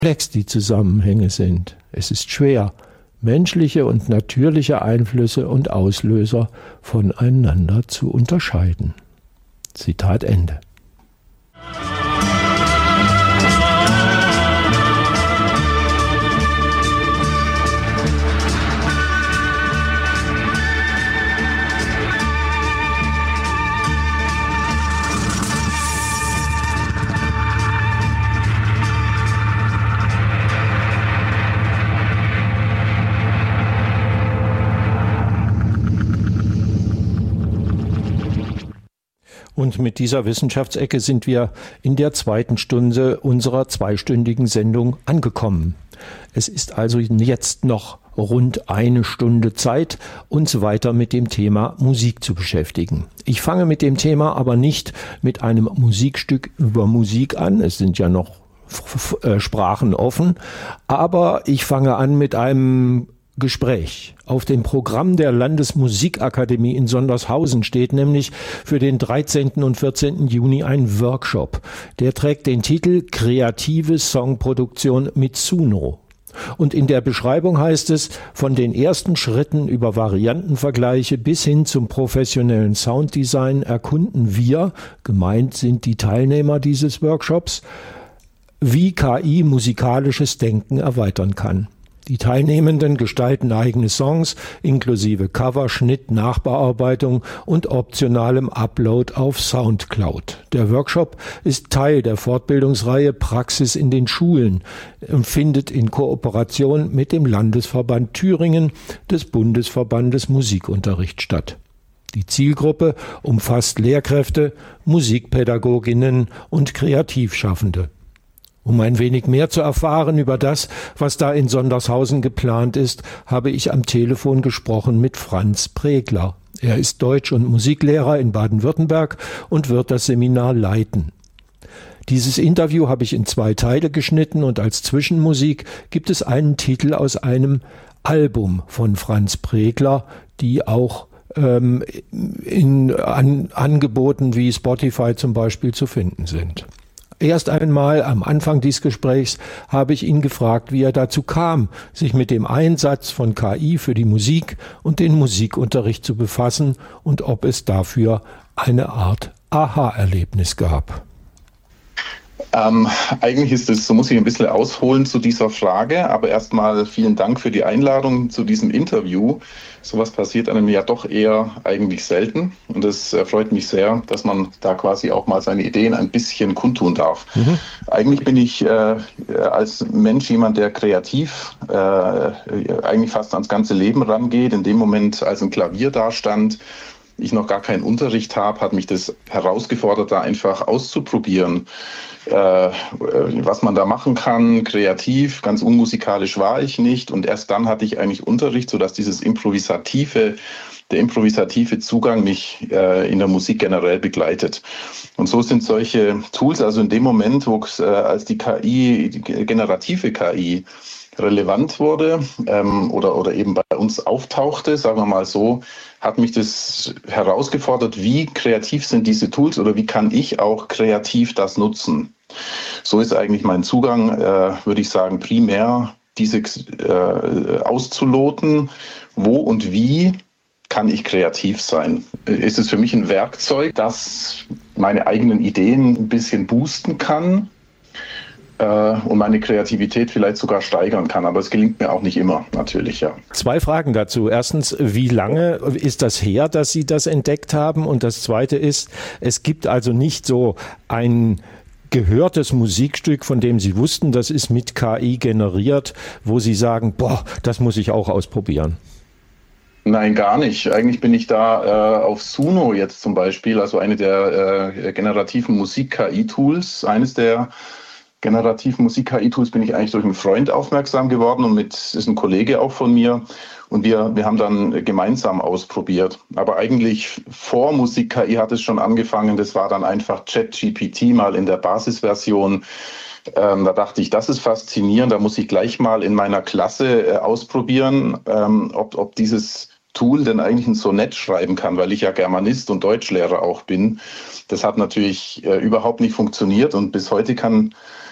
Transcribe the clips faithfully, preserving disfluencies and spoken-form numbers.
komplex die Zusammenhänge sind. Es ist schwer, menschliche und natürliche Einflüsse und Auslöser voneinander zu unterscheiden. Zitat Ende. Und mit dieser Wissenschaftsecke sind wir in der zweiten Stunde unserer zweistündigen Sendung angekommen. Es ist also jetzt noch rund eine Stunde Zeit, uns weiter mit dem Thema Musik zu beschäftigen. Ich fange mit dem Thema aber nicht mit einem Musikstück über Musik an. Es sind ja noch Sprachen offen. Aber ich fange an mit einem Gespräch. Auf dem Programm der Landesmusikakademie in Sondershausen steht nämlich für den dreizehnten und vierzehnten Juni ein Workshop. Der trägt den Titel Kreative Songproduktion mit Suno. Und in der Beschreibung heißt es, von den ersten Schritten über Variantenvergleiche bis hin zum professionellen Sounddesign erkunden wir, gemeint sind die Teilnehmer dieses Workshops, wie K I musikalisches Denken erweitern kann. Die Teilnehmenden gestalten eigene Songs inklusive Cover, Schnitt, Nachbearbeitung und optionalem Upload auf Soundcloud. Der Workshop ist Teil der Fortbildungsreihe Praxis in den Schulen und findet in Kooperation mit dem Landesverband Thüringen des Bundesverbandes Musikunterricht statt. Die Zielgruppe umfasst Lehrkräfte, Musikpädagoginnen und Kreativschaffende. Um ein wenig mehr zu erfahren über das, was da in Sondershausen geplant ist, habe ich am Telefon gesprochen mit Franz Pregler. Er ist Deutsch- und Musiklehrer in Baden-Württemberg und wird das Seminar leiten. Dieses Interview habe ich in zwei Teile geschnitten und als Zwischenmusik gibt es einen Titel aus einem Album von Franz Pregler, die auch ähm, in an, Angeboten wie Spotify zum Beispiel zu finden sind. Erst einmal am Anfang dieses Gesprächs habe ich ihn gefragt, wie er dazu kam, sich mit dem Einsatz von K I für die Musik und den Musikunterricht zu befassen und ob es dafür eine Art Aha-Erlebnis gab. Ähm, eigentlich ist es, so muss ich ein bisschen ausholen zu dieser Frage, aber erstmal vielen Dank für die Einladung zu diesem Interview. Sowas passiert einem ja doch eher eigentlich selten und es freut mich sehr, dass man da quasi auch mal seine Ideen ein bisschen kundtun darf. Mhm. Eigentlich bin ich äh, als Mensch jemand, der kreativ äh, eigentlich fast ans ganze Leben rangeht. In dem Moment, als ein Klavier da stand, ich noch gar keinen Unterricht habe, hat mich das herausgefordert, da einfach auszuprobieren, äh, was man da machen kann, kreativ. Ganz unmusikalisch war ich nicht und erst dann hatte ich eigentlich Unterricht, sodass dieses improvisative, der improvisative Zugang mich äh, in der Musik generell begleitet. Und so sind solche Tools, also in dem Moment, wo äh, als die K I, die generative K I relevant wurde ähm, oder, oder eben bei uns auftauchte, sagen wir mal so, hat mich das herausgefordert, wie kreativ sind diese Tools oder wie kann ich auch kreativ das nutzen. So ist eigentlich mein Zugang, äh, würde ich sagen, primär diese äh, auszuloten, wo und wie kann ich kreativ sein. Ist es für mich ein Werkzeug, das meine eigenen Ideen ein bisschen boosten kann und meine Kreativität vielleicht sogar steigern kann. Aber es gelingt mir auch nicht immer, natürlich, ja. Zwei Fragen dazu. Erstens, wie lange ist das her, dass Sie das entdeckt haben? Und das Zweite ist, es gibt also nicht so ein gehörtes Musikstück, von dem Sie wussten, das ist mit K I generiert, wo Sie sagen, boah, das muss ich auch ausprobieren. Nein, gar nicht. Eigentlich bin ich da äh, auf Suno jetzt zum Beispiel, also eine der äh, generativen Musik-K I-Tools, eines der generativen Musik-K I-Tools bin ich eigentlich durch einen Freund aufmerksam geworden und mit ist ein Kollege auch von mir und wir wir haben dann gemeinsam ausprobiert. Aber eigentlich vor Musik-K I hat es schon angefangen. Das war dann einfach ChatGPT mal in der Basisversion. Ähm, da dachte ich, das ist faszinierend. Da muss ich gleich mal in meiner Klasse äh, ausprobieren, ähm, ob ob dieses Tool denn eigentlich ein Sonett schreiben kann, weil ich ja Germanist und Deutschlehrer auch bin. Das hat natürlich äh, überhaupt nicht funktioniert und bis heute kann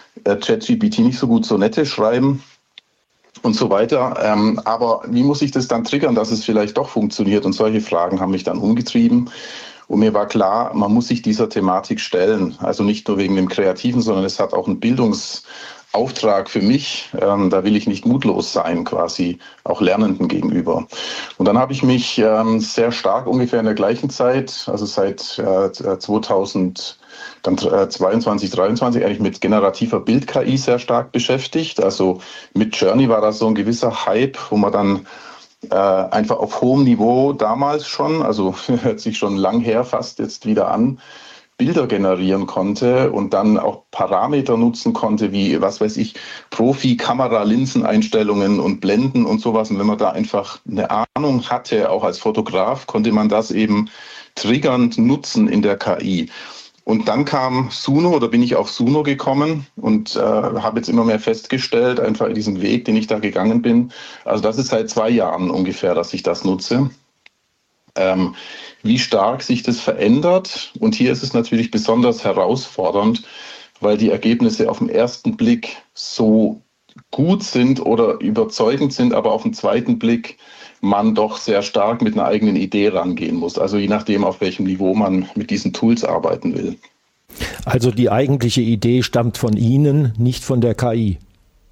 äh, ChatGPT nicht so gut Sonette schreiben und so weiter. Ähm, aber wie muss ich das dann triggern, dass es vielleicht doch funktioniert? Und solche Fragen haben mich dann umgetrieben. Und mir war klar, man muss sich dieser Thematik stellen. Also nicht nur wegen dem Kreativen, sondern es hat auch einen Bildungsauftrag für mich. Ähm, da will ich nicht mutlos sein, quasi auch Lernenden gegenüber. Und dann habe ich mich ähm, sehr stark ungefähr in der gleichen Zeit, also seit äh, zweitausend dann zweiundzwanzig, dreiundzwanzig eigentlich mit generativer Bild-K I sehr stark beschäftigt. Also mit Journey war das so ein gewisser Hype, wo man dann äh, einfach auf hohem Niveau damals schon, also hört sich schon lang her fast jetzt wieder an, Bilder generieren konnte und dann auch Parameter nutzen konnte, wie, was weiß ich, Profi-Kamera-Linseneinstellungen und Blenden und sowas. Und wenn man da einfach eine Ahnung hatte, auch als Fotograf, konnte man das eben triggernd nutzen in der K I. Und dann kam Suno, oder bin ich auf Suno gekommen und äh, habe jetzt immer mehr festgestellt, einfach in diesem Weg, den ich da gegangen bin. Also das ist seit zwei Jahren ungefähr, dass ich das nutze. Ähm, wie stark sich das verändert. Und hier ist es natürlich besonders herausfordernd, weil die Ergebnisse auf den ersten Blick so gut sind oder überzeugend sind, aber auf den zweiten Blick man doch sehr stark mit einer eigenen Idee rangehen muss. Also je nachdem, auf welchem Niveau man mit diesen Tools arbeiten will. Also die eigentliche Idee stammt von Ihnen, nicht von der K I.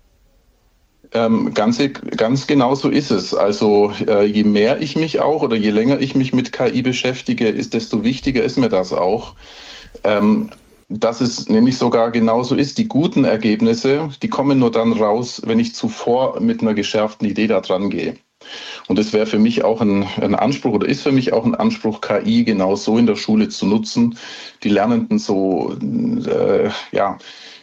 Ähm, ganz, ganz genau so ist es. Also äh, je mehr ich mich auch oder je länger ich mich mit K I beschäftige, ist, desto wichtiger ist mir das auch. Ähm, dass es nämlich sogar genauso ist. Die guten Ergebnisse, die kommen nur dann raus, wenn ich zuvor mit einer geschärften Idee da dran gehe. Und es wäre für mich auch ein, ein Anspruch oder ist für mich auch ein Anspruch, K I genau so in der Schule zu nutzen, die Lernenden so äh, ja,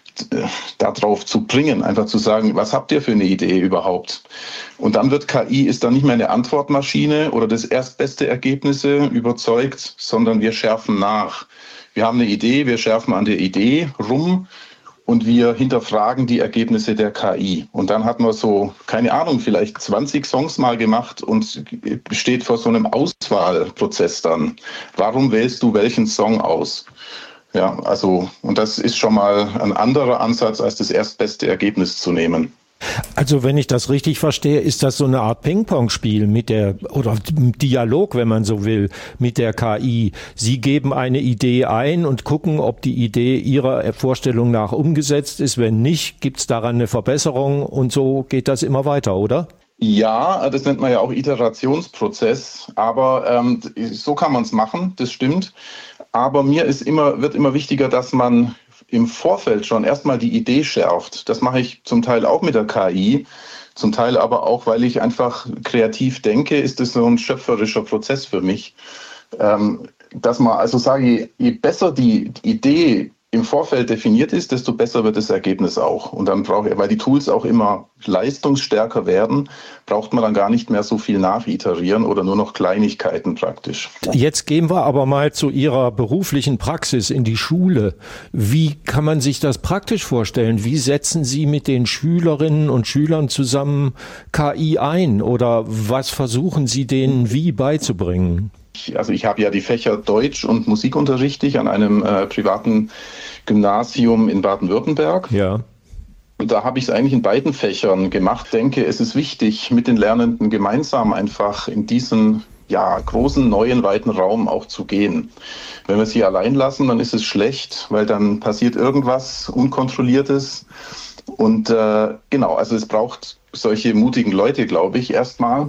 darauf zu bringen, einfach zu sagen, was habt ihr für eine Idee überhaupt? Und dann wird K I, ist dann nicht mehr eine Antwortmaschine oder das erstbeste Ergebnisse überzeugt, sondern wir schärfen nach. Wir haben eine Idee, wir schärfen an der Idee rum und wir hinterfragen die Ergebnisse der K I. Und dann hat man so, keine Ahnung, vielleicht zwanzig Songs mal gemacht und steht vor so einem Auswahlprozess dann. Warum wählst du welchen Song aus? Ja, also, und das ist schon mal ein anderer Ansatz, als das erstbeste Ergebnis zu nehmen. Also wenn ich das richtig verstehe, ist das so eine Art Ping-Pong-Spiel mit der, oder Dialog, wenn man so will, mit der K I. Sie geben eine Idee ein und gucken, ob die Idee Ihrer Vorstellung nach umgesetzt ist. Wenn nicht, gibt es daran eine Verbesserung und so geht das immer weiter, oder? Ja, das nennt man ja auch Iterationsprozess, aber ähm, so kann man es machen, das stimmt. Aber mir ist immer, wird immer wichtiger, dass man im Vorfeld schon erstmal die Idee schärft. Das mache ich zum Teil auch mit der K I, zum Teil aber auch, weil ich einfach kreativ denke, ist das so ein schöpferischer Prozess für mich. Ähm, dass man also sage, je, je besser die Idee im Vorfeld definiert ist, desto besser wird das Ergebnis auch. Und dann brauche ich, weil die Tools auch immer leistungsstärker werden, braucht man dann gar nicht mehr so viel nachiterieren oder nur noch Kleinigkeiten praktisch. Jetzt gehen wir aber mal zu Ihrer beruflichen Praxis in die Schule. Wie kann man sich das praktisch vorstellen? Wie setzen Sie mit den Schülerinnen und Schülern zusammen K I ein? Oder was versuchen Sie denen wie beizubringen? Also ich habe ja die Fächer Deutsch und Musik unterrichte ich an einem äh, privaten Gymnasium in Baden-Württemberg. Ja. Und da habe ich es eigentlich in beiden Fächern gemacht. Ich denke, es ist wichtig, mit den Lernenden gemeinsam einfach in diesen ja, großen, neuen, weiten Raum auch zu gehen. Wenn wir sie allein lassen, dann ist es schlecht, weil dann passiert irgendwas Unkontrolliertes. Und äh, genau, also es braucht solche mutigen Leute, glaube ich, erstmal.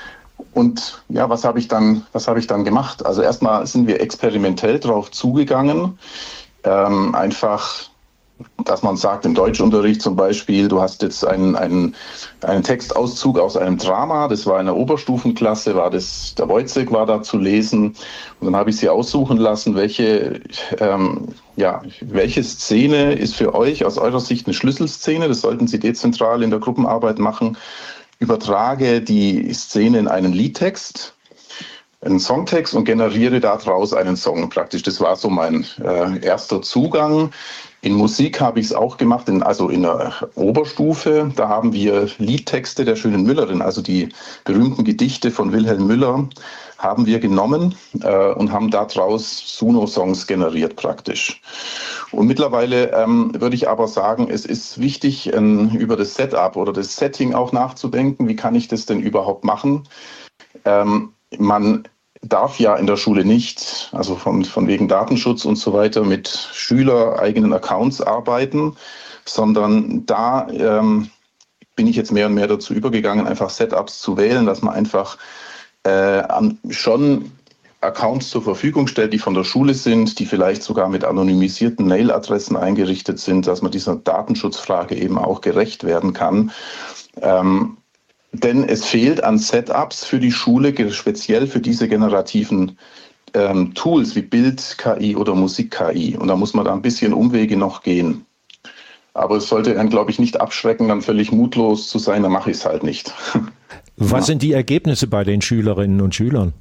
Und ja, was habe ich dann, was habe ich dann gemacht? Also erstmal sind wir experimentell drauf zugegangen, ähm, einfach, dass man sagt, im Deutschunterricht zum Beispiel, du hast jetzt einen, einen, einen Textauszug aus einem Drama, das war in der Oberstufenklasse, war das, der Wojciech war da zu lesen und dann habe ich sie aussuchen lassen, welche, ähm, ja, welche Szene ist für euch aus eurer Sicht eine Schlüsselszene, das sollten Sie dezentral in der Gruppenarbeit machen. Übertrage die Szene in einen Liedtext, einen Songtext und generiere daraus einen Song praktisch. Das war so mein äh, erster Zugang. In Musik habe ich es auch gemacht, in, also in der Oberstufe. Da haben wir Liedtexte der schönen Müllerin, also die berühmten Gedichte von Wilhelm Müller, haben wir genommen äh, und haben daraus Suno-Songs generiert praktisch. Und mittlerweile ähm, würde ich aber sagen, es ist wichtig, ähm, über das Setup oder das Setting auch nachzudenken. Wie kann ich das denn überhaupt machen? Ähm, man darf ja in der Schule nicht, also von, von wegen Datenschutz und so weiter, mit schülereigenen Accounts arbeiten, sondern da ähm, bin ich jetzt mehr und mehr dazu übergegangen, einfach Setups zu wählen, dass man einfach äh, an, schon Accounts zur Verfügung stellt, die von der Schule sind, die vielleicht sogar mit anonymisierten Mailadressen eingerichtet sind, dass man dieser Datenschutzfrage eben auch gerecht werden kann. Ähm, Denn es fehlt an Setups für die Schule, speziell für diese generativen ähm, Tools wie Bild-K I oder Musik-K I. Und da muss man da ein bisschen Umwege noch gehen. Aber es sollte einen, glaube ich, nicht abschrecken, dann völlig mutlos zu sein, dann mache ich es halt nicht. Was ja. sind die Ergebnisse bei den Schülerinnen und Schülern?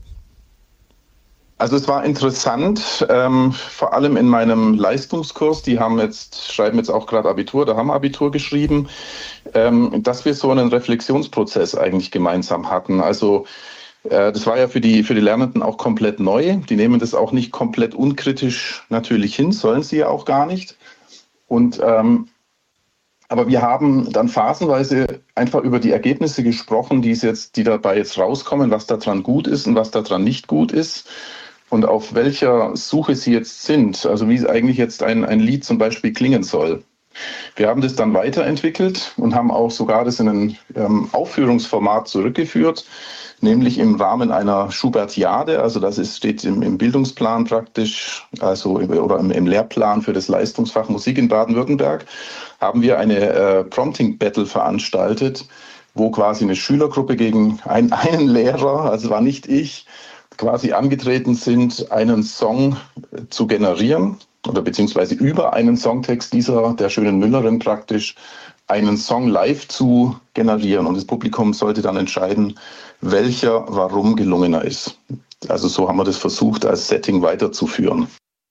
Also es war interessant, ähm, vor allem in meinem Leistungskurs, die haben jetzt, schreiben jetzt auch gerade Abitur, da haben Abitur geschrieben, ähm, dass wir so einen Reflexionsprozess eigentlich gemeinsam hatten. Also äh, das war ja für die, für die Lernenden auch komplett neu. Die nehmen das auch nicht komplett unkritisch natürlich hin, sollen sie ja auch gar nicht. Und ähm, aber wir haben dann phasenweise einfach über die Ergebnisse gesprochen, die es jetzt, die dabei jetzt rauskommen, was daran gut ist und was daran nicht gut ist. Und auf welcher Suche sie jetzt sind, also wie eigentlich jetzt ein, ein Lied zum Beispiel klingen soll. Wir haben das dann weiterentwickelt und haben auch sogar das in ein ähm, Aufführungsformat zurückgeführt, nämlich im Rahmen einer Schubertiade, also das ist, steht im, im Bildungsplan praktisch, also oder im, im Lehrplan für das Leistungsfach Musik in Baden-Württemberg, haben wir eine äh, Prompting-Battle veranstaltet, wo quasi eine Schülergruppe gegen ein, einen Lehrer, also war nicht ich, quasi angetreten sind, einen Song zu generieren oder beziehungsweise über einen Songtext dieser, der schönen Müllerin praktisch, einen Song live zu generieren. Und das Publikum sollte dann entscheiden, welcher warum gelungener ist. Also so haben wir das versucht, als Setting weiterzuführen.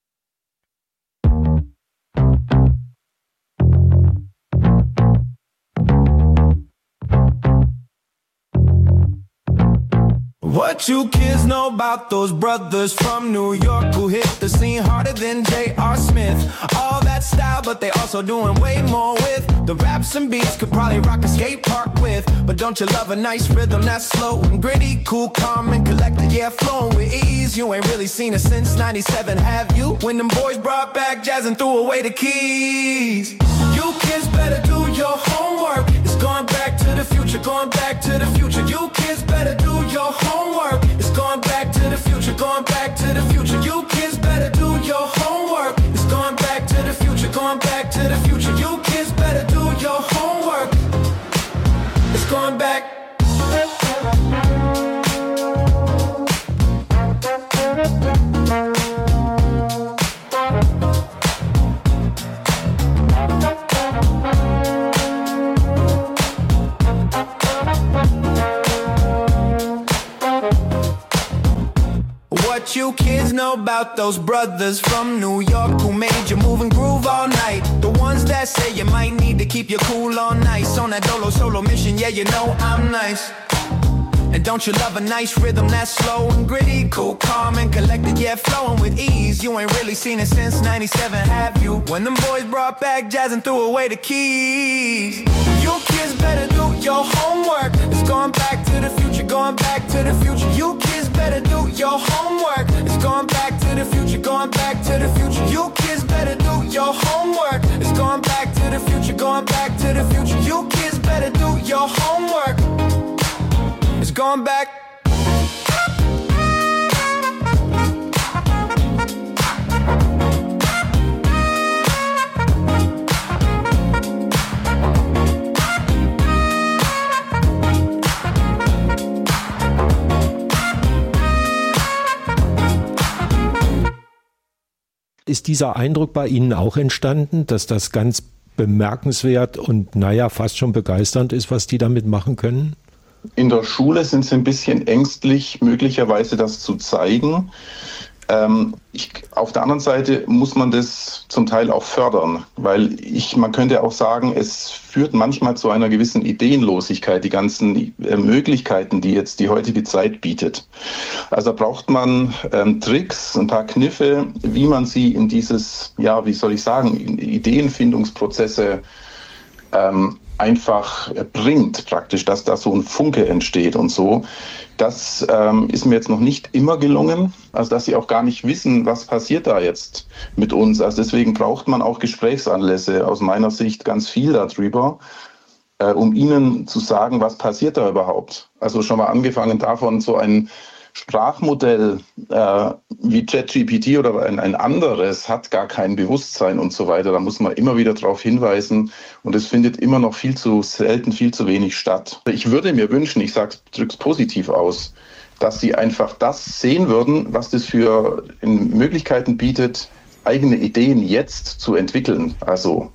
What you kids know about those brothers from New York who hit the scene harder than J R. Smith? All that style, but they also doing way more with the raps and beats. Could probably rock a skate park with. But don't you love a nice rhythm that's slow and gritty, cool, calm and collected, yeah, flowing with ease. You ain't really seen it since ninety-seven, have you? When them boys brought back jazz and threw away the keys. You kids better do your homework. It's going back to the future, going back to the future. You kids better do your homework. It's going back to the future, going back to the future. You kids better do your homework. It's going back to the future, going back to the future. You kids better do your homework. It's going back. What you kids know about those brothers from New York who made you move and groove all night? The ones that say you might need to keep your cool all nice. On that dolo solo mission, yeah, you know I'm nice. And don't you love a nice rhythm that's slow and gritty, cool, calm and collected, yeah, flowing with ease. You ain't really seen it since ninety-seven, have you? When them boys brought back jazz and threw away the keys. You kids better do your homework. It's going back to the future, going back to the future. You kids better do your homework. It's going back to the future, going back to the future. You kids better do your homework. It's going back to the future, going back to the future. You kids better do your homework. It's going back. Ist dieser Eindruck bei Ihnen auch entstanden, dass das ganz bemerkenswert und naja, fast schon begeisternd ist, was die damit machen können? In der Schule sind sie ein bisschen ängstlich, möglicherweise das zu zeigen. Ähm, ich, auf der anderen Seite muss man das zum Teil auch fördern, weil ich, man könnte auch sagen, es führt manchmal zu einer gewissen Ideenlosigkeit, die ganzen äh, Möglichkeiten, die jetzt die heutige Zeit bietet. Also braucht man ähm, Tricks, ein paar Kniffe, wie man sie in dieses, ja, wie soll ich sagen, Ideenfindungsprozesse ähm, einfach bringt, praktisch, dass da so ein Funke entsteht und so. Das ähm, ist mir jetzt noch nicht immer gelungen, also dass sie auch gar nicht wissen, was passiert da jetzt mit uns. Also deswegen braucht man auch Gesprächsanlässe, aus meiner Sicht ganz viel darüber, äh, um ihnen zu sagen, was passiert da überhaupt. Also schon mal angefangen davon, so ein Sprachmodell äh, wie ChatGPT oder ein, ein anderes hat gar kein Bewusstsein und so weiter. Da muss man immer wieder darauf hinweisen und es findet immer noch viel zu selten, viel zu wenig statt. Ich würde mir wünschen, ich sage es positiv aus, dass sie einfach das sehen würden, was das für Möglichkeiten bietet, eigene Ideen jetzt zu entwickeln. Also,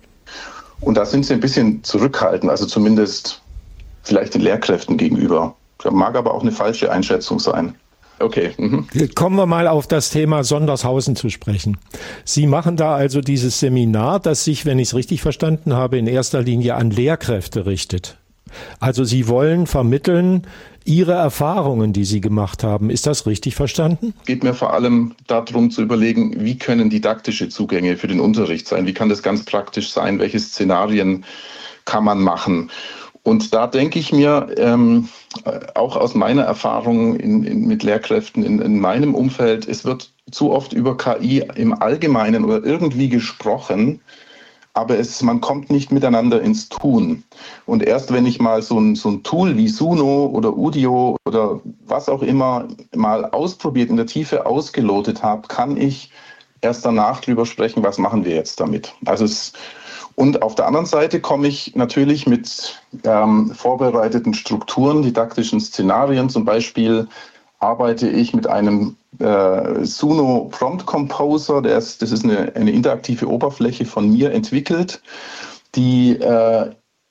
und da sind sie ein bisschen zurückhaltend, also zumindest vielleicht den Lehrkräften gegenüber. Mag aber auch eine falsche Einschätzung sein. Okay. Mhm. Kommen wir mal auf das Thema Sondershausen zu sprechen. Sie machen da also dieses Seminar, das sich, wenn ich es richtig verstanden habe, in erster Linie an Lehrkräfte richtet. Also Sie wollen vermitteln Ihre Erfahrungen, die Sie gemacht haben. Ist das richtig verstanden? Es geht mir vor allem darum zu überlegen, wie können didaktische Zugänge für den Unterricht sein? Wie kann das ganz praktisch sein? Welche Szenarien kann man machen? Und da denke ich mir, ähm, auch aus meiner Erfahrung in, in, mit Lehrkräften in, in meinem Umfeld, es wird zu oft über K I im Allgemeinen oder irgendwie gesprochen, aber es, man kommt nicht miteinander ins Tun. Und erst wenn ich mal so ein, so ein Tool wie Suno oder Udio oder was auch immer mal ausprobiert, in der Tiefe ausgelotet habe, kann ich erst danach drüber sprechen, was machen wir jetzt damit. Also es Und auf der anderen Seite komme ich natürlich mit ähm, vorbereiteten Strukturen, didaktischen Szenarien. Zum Beispiel arbeite ich mit einem äh, Suno Prompt Composer. Der ist, das ist eine, eine interaktive Oberfläche von mir entwickelt, die äh,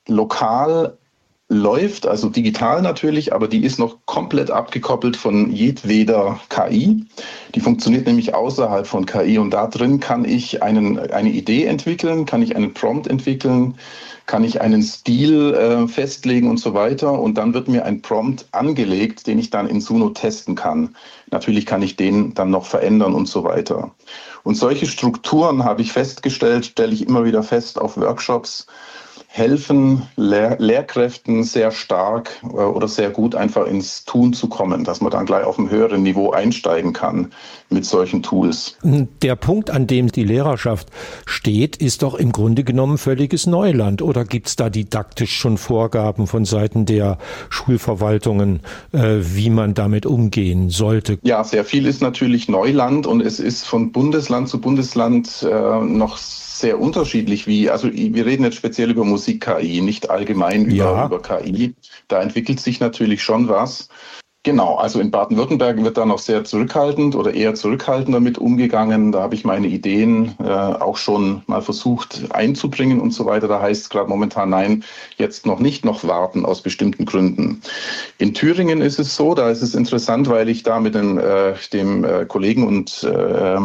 lokal läuft, also digital natürlich, aber die ist noch komplett abgekoppelt von jedweder K I. Die funktioniert nämlich außerhalb von K I und da drin kann ich einen, eine Idee entwickeln, kann ich einen Prompt entwickeln, kann ich einen Stil äh, festlegen und so weiter und dann wird mir ein Prompt angelegt, den ich dann in Suno testen kann. Natürlich kann ich den dann noch verändern und so weiter. Und solche Strukturen habe ich festgestellt, stelle ich immer wieder fest auf Workshops, helfen Lehr- Lehrkräften sehr stark äh, oder sehr gut einfach ins Tun zu kommen, dass man dann gleich auf einem höheren Niveau einsteigen kann mit solchen Tools. Der Punkt, an dem die Lehrerschaft steht, ist doch im Grunde genommen völliges Neuland. Oder gibt es da didaktisch schon Vorgaben von Seiten der Schulverwaltungen, äh, wie man damit umgehen sollte? Ja, sehr viel ist natürlich Neuland und es ist von Bundesland zu Bundesland äh, noch sehr unterschiedlich, wie, also wir reden jetzt speziell über Musik-K I, nicht allgemein über, ja. über K I. Da entwickelt sich natürlich schon was. Genau, also in Baden-Württemberg wird da noch sehr zurückhaltend oder eher zurückhaltend damit umgegangen. Da habe ich meine Ideen äh, auch schon mal versucht einzubringen und so weiter. Da heißt es gerade momentan, nein, jetzt noch nicht, noch warten aus bestimmten Gründen. In Thüringen ist es so, da ist es interessant, weil ich da mit dem, äh, dem äh, Kollegen und äh,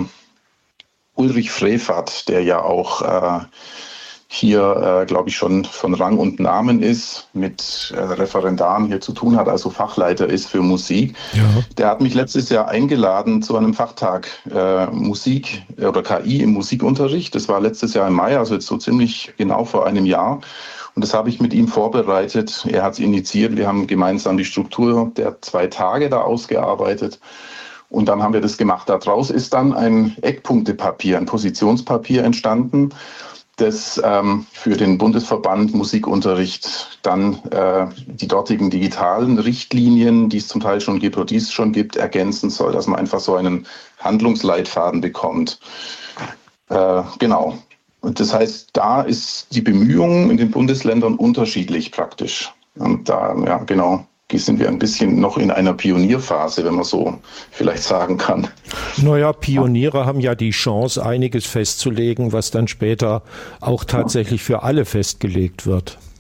Ulrich Frevert, der ja auch äh, hier, äh, glaube ich, schon von Rang und Namen ist, mit äh, Referendaren hier zu tun hat, also Fachleiter ist für Musik. Ja. Der hat mich letztes Jahr eingeladen zu einem Fachtag äh, Musik oder K I im Musikunterricht. Das war letztes Jahr im Mai, also jetzt so ziemlich genau vor einem Jahr. Und das habe ich mit ihm vorbereitet. Er hat es initiiert. Wir haben gemeinsam die Struktur der zwei Tage da ausgearbeitet. Und dann haben wir das gemacht. Daraus ist dann ein Eckpunktepapier, ein Positionspapier entstanden, das ähm, für den Bundesverband Musikunterricht dann äh, die dortigen digitalen Richtlinien, die es zum Teil schon gibt oder die es schon gibt, ergänzen soll, dass man einfach so einen Handlungsleitfaden bekommt. Äh, genau. Und das heißt, da ist die Bemühung in den Bundesländern unterschiedlich praktisch. Und da, ja, genau. sind wir ein bisschen noch in einer Pionierphase, wenn man so vielleicht sagen kann. Naja, Pioniere haben ja die Chance, einiges festzulegen, was dann später auch tatsächlich für alle festgelegt wird.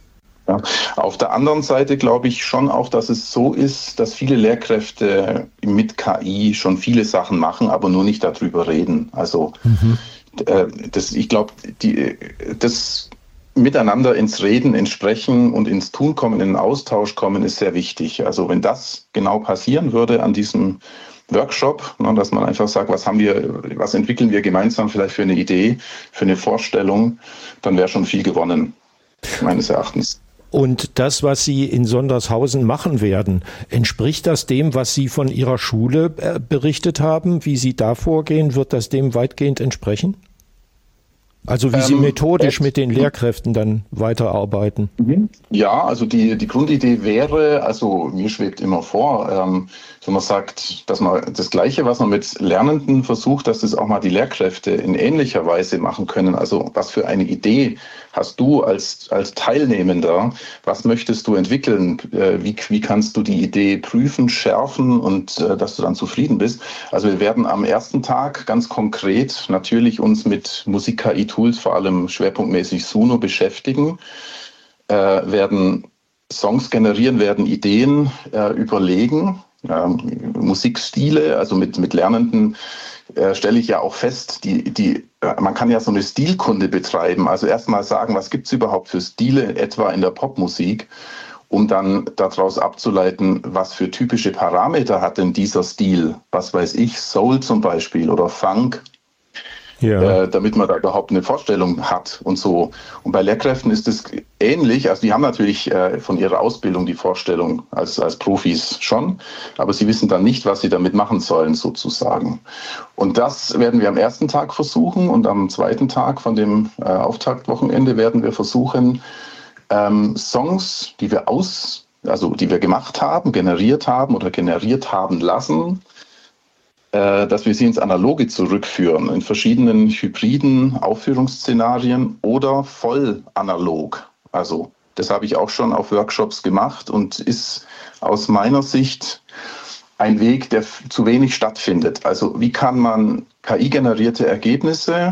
Ja. Auf der anderen Seite glaube ich schon auch, dass es so ist, dass viele Lehrkräfte mit K I schon viele Sachen machen, aber nur nicht darüber reden. Also mhm. äh, das, ich glaube, die, das Miteinander ins Reden, ins Sprechen und ins Tun kommen, in den Austausch kommen, ist sehr wichtig. Also wenn das genau passieren würde an diesem Workshop, ne, dass man einfach sagt, was haben wir, was entwickeln wir gemeinsam vielleicht für eine Idee, für eine Vorstellung, dann wäre schon viel gewonnen, meines Erachtens. Und das, was Sie in Sondershausen machen werden, entspricht das dem, was Sie von Ihrer Schule berichtet haben, wie Sie da vorgehen? Wird das dem weitgehend entsprechen? Also wie ähm, Sie methodisch mit den Lehrkräften dann weiterarbeiten? Ja, also die, die Grundidee wäre, also mir schwebt immer vor, ähm, so man sagt, dass man das Gleiche, was man mit Lernenden versucht, dass das auch mal die Lehrkräfte in ähnlicher Weise machen können. Also was für eine Idee hast du als, als Teilnehmender? Was möchtest du entwickeln? Äh, wie, wie kannst du die Idee prüfen, schärfen und äh, dass du dann zufrieden bist? Also wir werden am ersten Tag ganz konkret natürlich uns mit Musik-K I-Tools, vor allem schwerpunktmäßig Suno, beschäftigen, äh, werden Songs generieren, werden Ideen äh, überlegen, äh, Musikstile, also mit, mit Lernenden äh, stelle ich ja auch fest, die, die, äh, man kann ja so eine Stilkunde betreiben, also erstmal sagen, was gibt es überhaupt für Stile, etwa in der Popmusik, um dann daraus abzuleiten, was für typische Parameter hat denn dieser Stil, was weiß ich, Soul zum Beispiel oder Funk. Ja. Äh, damit man da überhaupt eine Vorstellung hat und so. Und bei Lehrkräften ist es ähnlich. Also die haben natürlich äh, von ihrer Ausbildung die Vorstellung als, als Profis schon, aber sie wissen dann nicht, was sie damit machen sollen sozusagen. Und das werden wir am ersten Tag versuchen und am zweiten Tag von dem äh, Auftaktwochenende werden wir versuchen, ähm, Songs, die wir aus, also die wir gemacht haben, generiert haben oder generiert haben lassen, dass wir sie ins Analoge zurückführen, in verschiedenen hybriden Aufführungsszenarien oder voll analog. Also das habe ich auch schon auf Workshops gemacht und ist aus meiner Sicht ein Weg, der zu wenig stattfindet. Also wie kann man K I-generierte Ergebnisse,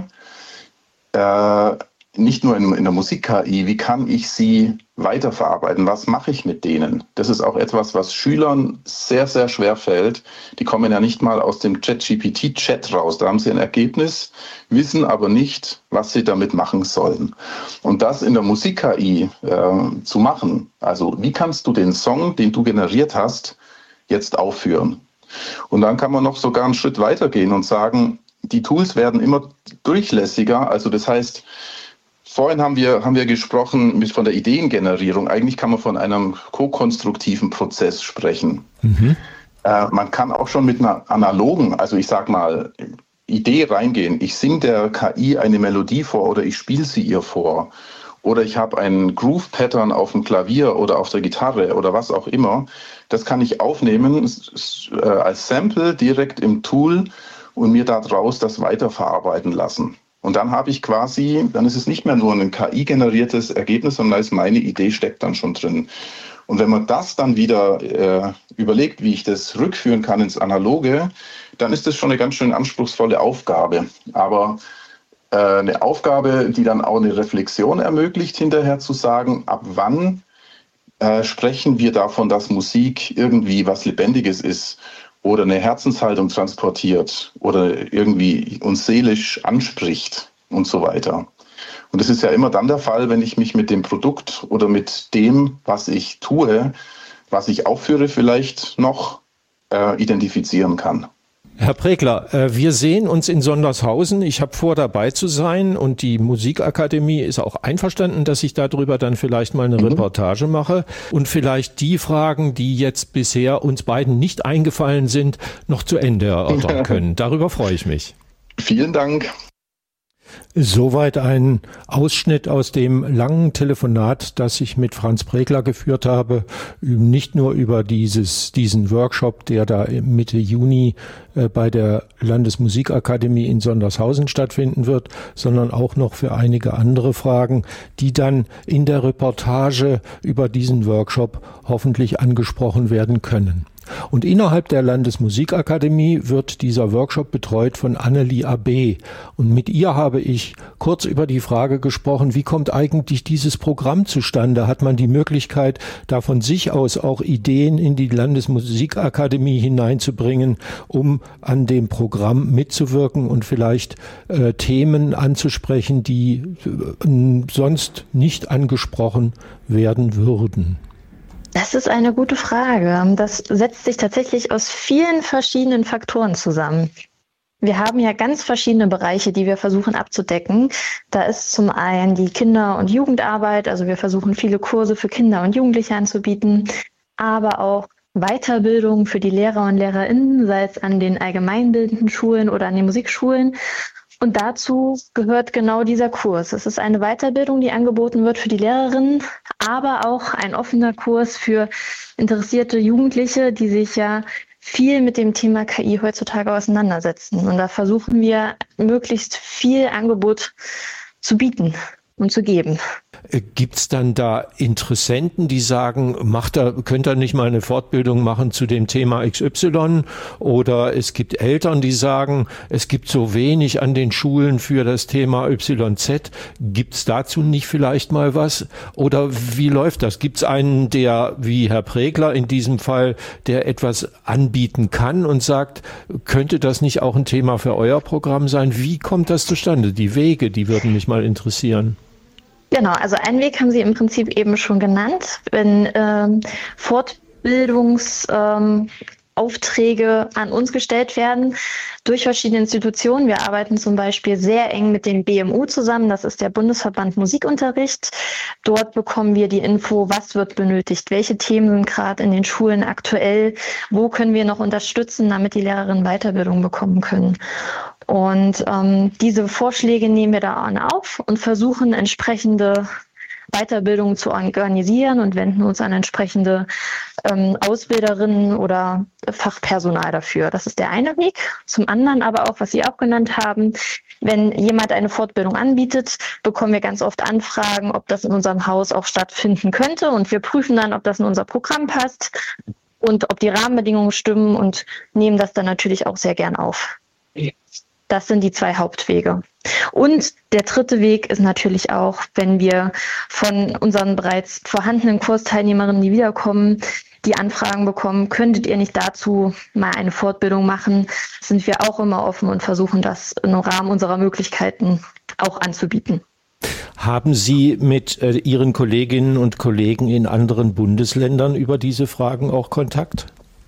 äh, nicht nur in, in der Musik-K I, wie kann ich sie weiterverarbeiten? Was mache ich mit denen? Das ist auch etwas, was Schülern sehr, sehr schwer fällt. Die kommen ja nicht mal aus dem Chat-G P T-Chat raus. Da haben sie ein Ergebnis, wissen aber nicht, was sie damit machen sollen. Und das in der Musik-K I äh, zu machen, also wie kannst du den Song, den du generiert hast, jetzt aufführen? Und dann kann man noch sogar einen Schritt weitergehen und sagen, die Tools werden immer durchlässiger. Also das heißt, vorhin haben wir, haben wir gesprochen mit von der Ideengenerierung. Eigentlich kann man von einem ko-konstruktiven Prozess sprechen. Mhm. Äh, man kann auch schon mit einer analogen, also ich sag mal, Idee reingehen. Ich singe der K I eine Melodie vor oder ich spiele sie ihr vor. Oder ich habe einen Groove-Pattern auf dem Klavier oder auf der Gitarre oder was auch immer. Das kann ich aufnehmen äh, als Sample direkt im Tool und mir daraus das weiterverarbeiten lassen. Und dann habe ich quasi, dann ist es nicht mehr nur ein K I-generiertes Ergebnis, sondern ist meine Idee steckt dann schon drin. Und wenn man das dann wieder äh, überlegt, wie ich das rückführen kann ins Analoge, dann ist das schon eine ganz schön anspruchsvolle Aufgabe. Aber äh, eine Aufgabe, die dann auch eine Reflexion ermöglicht, hinterher zu sagen, ab wann äh, sprechen wir davon, dass Musik irgendwie was Lebendiges ist oder eine Herzenshaltung transportiert oder irgendwie uns seelisch anspricht und so weiter. Und das ist ja immer dann der Fall, wenn ich mich mit dem Produkt oder mit dem, was ich tue, was ich aufführe, vielleicht noch äh, identifizieren kann. Herr Pregler, wir sehen uns in Sondershausen. Ich habe vor, dabei zu sein und die Musikakademie ist auch einverstanden, dass ich darüber dann vielleicht mal eine mhm. Reportage mache und vielleicht die Fragen, die jetzt bisher uns beiden nicht eingefallen sind, noch zu Ende erörtern können. Darüber freue ich mich. Vielen Dank. Soweit ein Ausschnitt aus dem langen Telefonat, das ich mit Franz Pregler geführt habe, nicht nur über dieses, diesen Workshop, der da Mitte Juni äh, bei der Landesmusikakademie in Sondershausen stattfinden wird, sondern auch noch für einige andere Fragen, die dann in der Reportage über diesen Workshop hoffentlich angesprochen werden können. Und innerhalb der Landesmusikakademie wird dieser Workshop betreut von Annelie Abbé. Und mit ihr habe ich kurz über die Frage gesprochen, wie kommt eigentlich dieses Programm zustande? Hat man die Möglichkeit, da von sich aus auch Ideen in die Landesmusikakademie hineinzubringen, um an dem Programm mitzuwirken und vielleicht äh, Themen anzusprechen, die äh, sonst nicht angesprochen werden würden? Das ist eine gute Frage. Das setzt sich tatsächlich aus vielen verschiedenen Faktoren zusammen. Wir haben ja ganz verschiedene Bereiche, die wir versuchen abzudecken. Da ist zum einen die Kinder- und Jugendarbeit, also wir versuchen viele Kurse für Kinder und Jugendliche anzubieten, aber auch Weiterbildung für die Lehrer und LehrerInnen, sei es an den allgemeinbildenden Schulen oder an den Musikschulen. Und dazu gehört genau dieser Kurs. Es ist eine Weiterbildung, die angeboten wird für die Lehrerinnen, aber auch ein offener Kurs für interessierte Jugendliche, die sich ja viel mit dem Thema K I heutzutage auseinandersetzen. Und da versuchen wir, möglichst viel Angebot zu bieten und zu geben. Gibt's dann da Interessenten, die sagen, macht er, könnt ihr nicht mal eine Fortbildung machen zu dem Thema X Y? Oder es gibt Eltern, die sagen, es gibt so wenig an den Schulen für das Thema Y Z. Gibt's dazu nicht vielleicht mal was? Oder wie läuft das? Gibt's einen, der, wie Herr Pregler in diesem Fall, der etwas anbieten kann und sagt, könnte das nicht auch ein Thema für euer Programm sein? Wie kommt das zustande? Die Wege, die würden mich mal interessieren. Genau, also einen Weg haben Sie im Prinzip eben schon genannt. Wenn ähm, Fortbildungsaufträge ähm, an uns gestellt werden durch verschiedene Institutionen. Wir arbeiten zum Beispiel sehr eng mit dem B M U zusammen. Das ist der Bundesverband Musikunterricht. Dort bekommen wir die Info, was wird benötigt, welche Themen sind gerade in den Schulen aktuell, wo können wir noch unterstützen, damit die Lehrerinnen Weiterbildung bekommen können. Und ähm, diese Vorschläge nehmen wir da auf und versuchen entsprechende Weiterbildungen zu organisieren und wenden uns an entsprechende ähm, Ausbilderinnen oder Fachpersonal dafür. Das ist der eine Weg. Zum anderen aber auch, was Sie auch genannt haben, wenn jemand eine Fortbildung anbietet, bekommen wir ganz oft Anfragen, ob das in unserem Haus auch stattfinden könnte. Und wir prüfen dann, ob das in unser Programm passt und ob die Rahmenbedingungen stimmen und nehmen das dann natürlich auch sehr gern auf. Das sind die zwei Hauptwege. Und der dritte Weg ist natürlich auch, wenn wir von unseren bereits vorhandenen Kursteilnehmerinnen, die wiederkommen, die Anfragen bekommen, könntet ihr nicht dazu mal eine Fortbildung machen, sind wir auch immer offen und versuchen das im Rahmen unserer Möglichkeiten auch anzubieten. Haben Sie mit äh, Ihren Kolleginnen und Kollegen in anderen Bundesländern über diese Fragen auch Kontakt?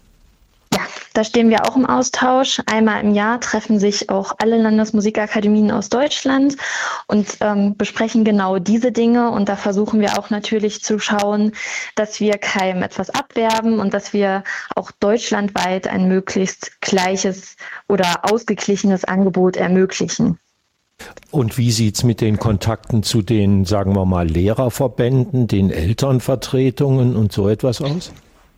Da stehen wir auch im Austausch. Einmal im Jahr treffen sich auch alle Landesmusikakademien aus Deutschland und ähm, besprechen genau diese Dinge. Und da versuchen wir auch natürlich zu schauen, dass wir keinem etwas abwerben und dass wir auch deutschlandweit ein möglichst gleiches oder ausgeglichenes Angebot ermöglichen. Und wie sieht's mit den Kontakten zu den, sagen wir mal, Lehrerverbänden, den Elternvertretungen und so etwas aus?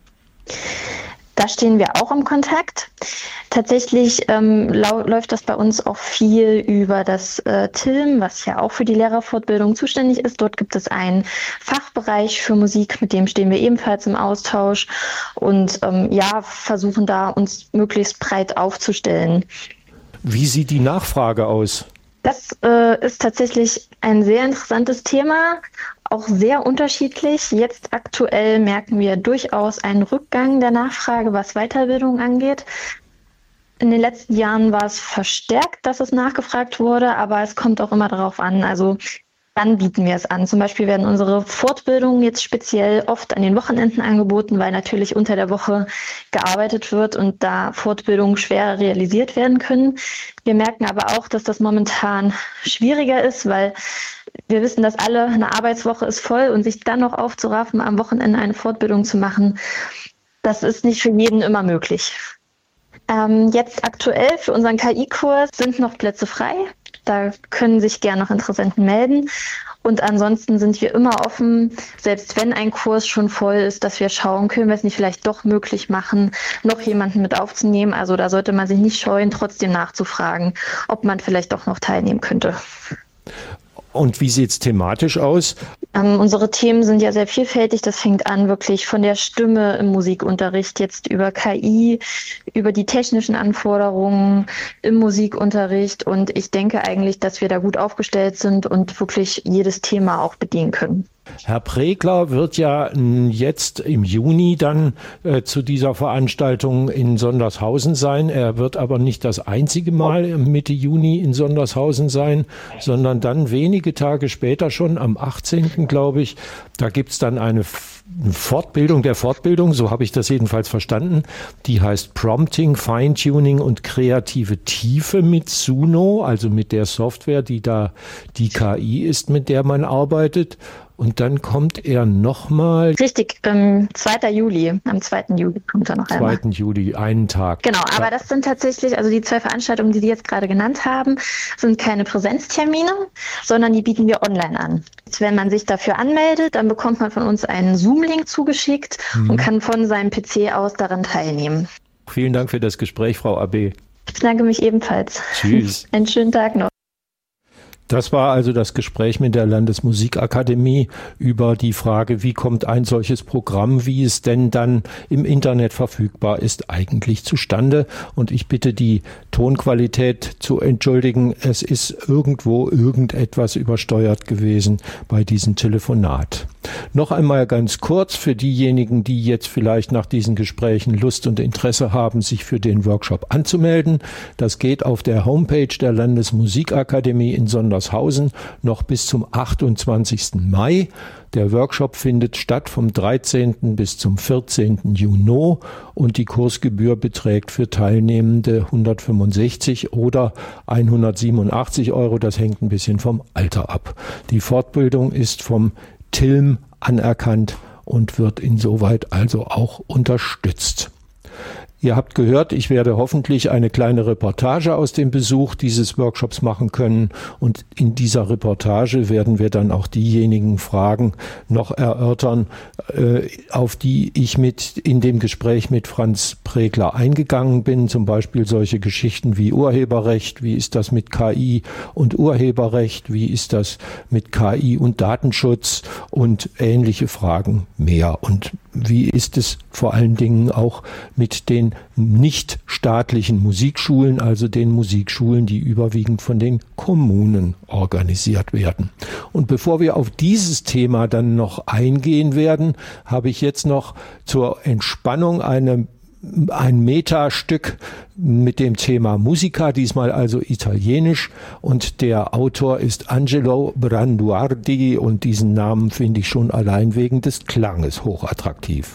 Da stehen wir auch im Kontakt. Tatsächlich ähm, lau- läuft das bei uns auch viel über das äh, T I L M, was ja auch für die Lehrerfortbildung zuständig ist. Dort gibt es einen Fachbereich für Musik, mit dem stehen wir ebenfalls im Austausch und ähm, ja, versuchen da uns möglichst breit aufzustellen. Wie sieht die Nachfrage aus? Das äh, ist tatsächlich ein sehr interessantes Thema, auch sehr unterschiedlich. Jetzt aktuell merken wir durchaus einen Rückgang der Nachfrage, was Weiterbildung angeht. In den letzten Jahren war es verstärkt, dass es nachgefragt wurde, aber es kommt auch immer darauf an. Also dann bieten wir es an. Zum Beispiel werden unsere Fortbildungen jetzt speziell oft an den Wochenenden angeboten, weil natürlich unter der Woche gearbeitet wird und da Fortbildungen schwer realisiert werden können. Wir merken aber auch, dass das momentan schwieriger ist, weil wir wissen, dass alle, eine Arbeitswoche ist voll und sich dann noch aufzuraffen, am Wochenende eine Fortbildung zu machen, das ist nicht für jeden immer möglich. Ähm, jetzt aktuell für unseren K I-Kurs sind noch Plätze frei. Da können sich gerne noch Interessenten melden. Und ansonsten sind wir immer offen, selbst wenn ein Kurs schon voll ist, dass wir schauen, können wir es nicht vielleicht doch möglich machen, noch jemanden mit aufzunehmen. Also da sollte man sich nicht scheuen, trotzdem nachzufragen, ob man vielleicht doch noch teilnehmen könnte. Und wie sieht es thematisch aus? Ähm, unsere Themen sind ja sehr vielfältig. Das fängt an wirklich von der Stimme im Musikunterricht, jetzt über K I, über die technischen Anforderungen im Musikunterricht. Und ich denke eigentlich, dass wir da gut aufgestellt sind und wirklich jedes Thema auch bedienen können. Herr Pregler wird ja jetzt im Juni dann äh, zu dieser Veranstaltung in Sondershausen sein. Er wird aber nicht das einzige Mal Mitte Juni in Sondershausen sein, sondern dann wenige Tage später schon, am achtzehnten glaube ich, da gibt's dann eine Fortbildung der Fortbildung, so habe ich das jedenfalls verstanden. Die heißt Prompting, Feintuning und kreative Tiefe mit Suno, also mit der Software, die da die K I ist, mit der man arbeitet. Und dann kommt er nochmal. Richtig, ähm, zweiten Juli. Am zweiten Juli kommt er noch einmal. zweiten Juli, einen Tag. Genau, aber das sind tatsächlich, also die zwei Veranstaltungen, die Sie jetzt gerade genannt haben, sind keine Präsenztermine, sondern die bieten wir online an. Wenn man sich dafür anmeldet, dann bekommt man von uns einen Zoom-Link zugeschickt mhm. und kann von seinem P C aus daran teilnehmen. Vielen Dank für das Gespräch, Frau Abbé. Ich bedanke mich ebenfalls. Tschüss. Einen schönen Tag noch. Das war also das Gespräch mit der Landesmusikakademie über die Frage, wie kommt ein solches Programm, wie es denn dann im Internet verfügbar ist, eigentlich zustande. Und ich bitte die Tonqualität zu entschuldigen. Es ist irgendwo irgendetwas übersteuert gewesen bei diesem Telefonat. Noch einmal ganz kurz für diejenigen, die jetzt vielleicht nach diesen Gesprächen Lust und Interesse haben, sich für den Workshop anzumelden. Das geht auf der Homepage der Landesmusikakademie in Sondershausen noch bis zum achtundzwanzigsten Mai. Der Workshop findet statt vom dreizehnten bis zum vierzehnten Juni und die Kursgebühr beträgt für Teilnehmende hundertfünfundsechzig oder hundertsiebenundachtzig Euro. Das hängt ein bisschen vom Alter ab. Die Fortbildung ist vom T I L M anerkannt und wird insoweit also auch unterstützt. Ihr habt gehört, ich werde hoffentlich eine kleine Reportage aus dem Besuch dieses Workshops machen können und in dieser Reportage werden wir dann auch diejenigen Fragen noch erörtern, äh, auf die ich mit in dem Gespräch mit Franz Pregler eingegangen bin, zum Beispiel solche Geschichten wie Urheberrecht, wie ist das mit K I und Urheberrecht, wie ist das mit K I und Datenschutz und ähnliche Fragen mehr. Und wie ist es vor allen Dingen auch mit den nicht staatlichen Musikschulen, also den Musikschulen, die überwiegend von den Kommunen organisiert werden. Und bevor wir auf dieses Thema dann noch eingehen werden, habe ich jetzt noch zur Entspannung eine ein Metastück mit dem Thema Musica, diesmal also italienisch, und der Autor ist Angelo Branduardi und diesen Namen finde ich schon allein wegen des Klanges hochattraktiv.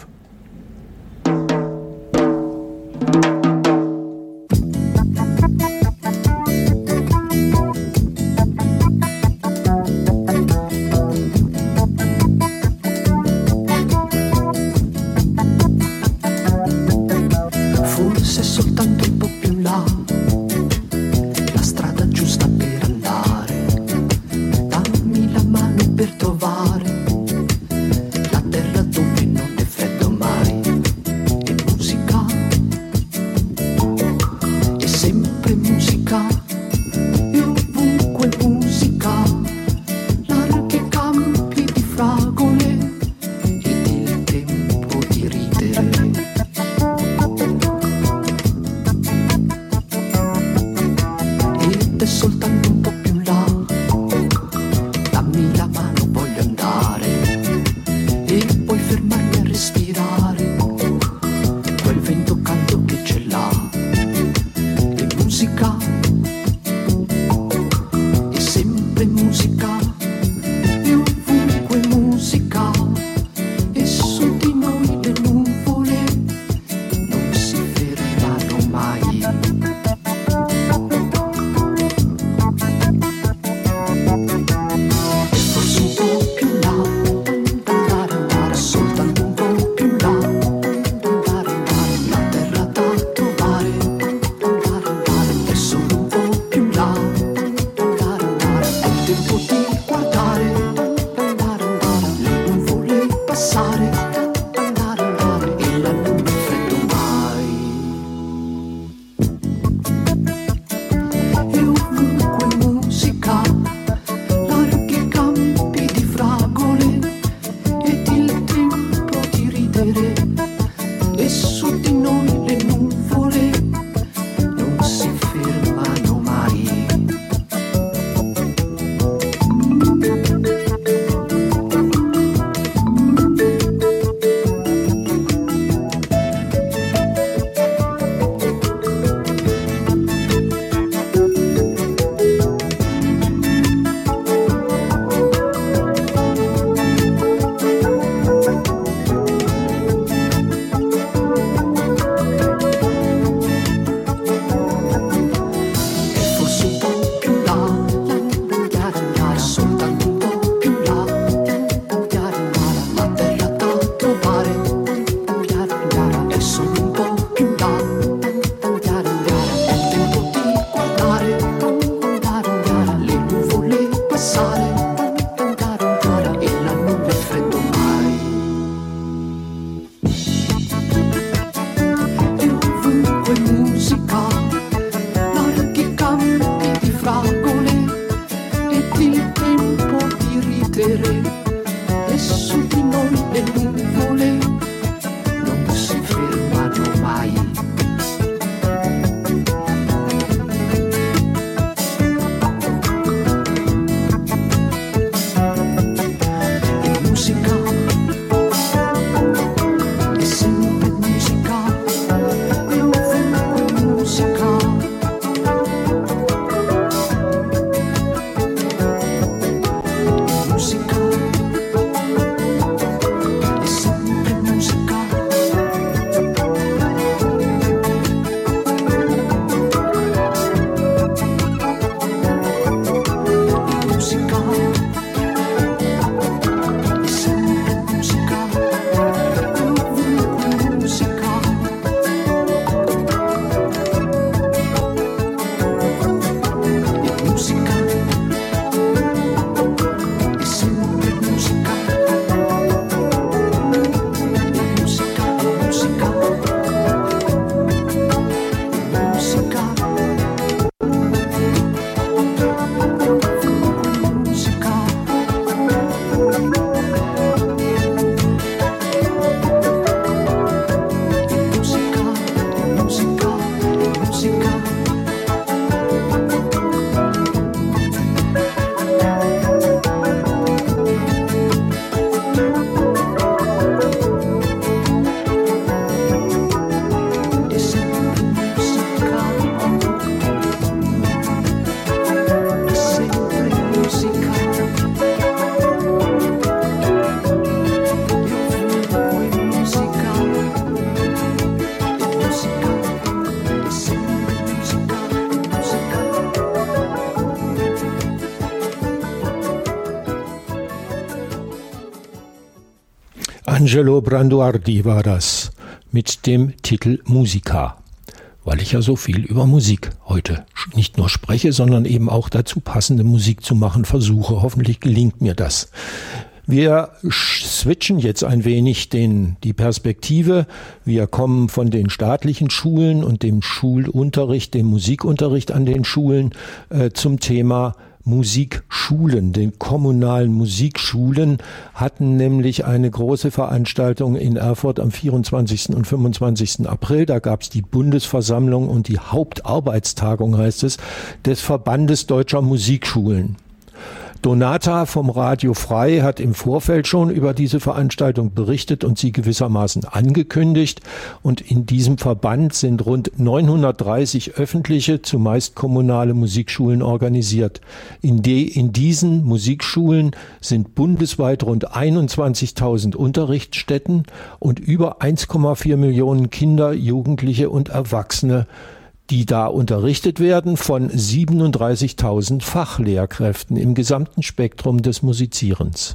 Angelo Branduardi war das mit dem Titel Musica, weil ich ja so viel über Musik heute nicht nur spreche, sondern eben auch dazu passende Musik zu machen versuche. Hoffentlich gelingt mir das. Wir switchen jetzt ein wenig den, die Perspektive. Wir kommen von den staatlichen Schulen und dem Schulunterricht, dem Musikunterricht an den Schulen äh, zum Thema Musikschulen. Den kommunalen Musikschulen hatten nämlich eine große Veranstaltung in Erfurt am vierundzwanzigsten und fünfundzwanzigsten April. Da gab es die Bundesversammlung und die Hauptarbeitstagung, heißt es, des Verbandes Deutscher Musikschulen. Donata vom Radio Frei hat im Vorfeld schon über diese Veranstaltung berichtet und sie gewissermaßen angekündigt. Und in diesem Verband sind rund neunhundertdreißig öffentliche, zumeist kommunale Musikschulen organisiert. In, de, in diesen Musikschulen sind bundesweit rund einundzwanzigtausend Unterrichtsstätten und über eins Komma vier Millionen Kinder, Jugendliche und Erwachsene, die da unterrichtet werden von siebenunddreißigtausend Fachlehrkräften im gesamten Spektrum des Musizierens.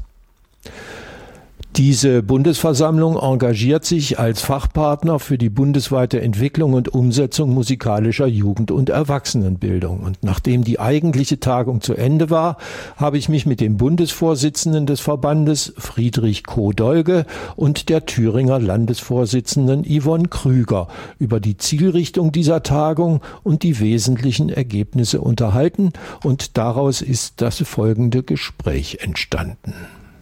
Diese Bundesversammlung engagiert sich als Fachpartner für die bundesweite Entwicklung und Umsetzung musikalischer Jugend- und Erwachsenenbildung. Und nachdem die eigentliche Tagung zu Ende war, habe ich mich mit dem Bundesvorsitzenden des Verbandes, Friedrich Koh-Dolge, und der Thüringer Landesvorsitzenden Yvonne Krüger über die Zielrichtung dieser Tagung und die wesentlichen Ergebnisse unterhalten. Und daraus ist das folgende Gespräch entstanden.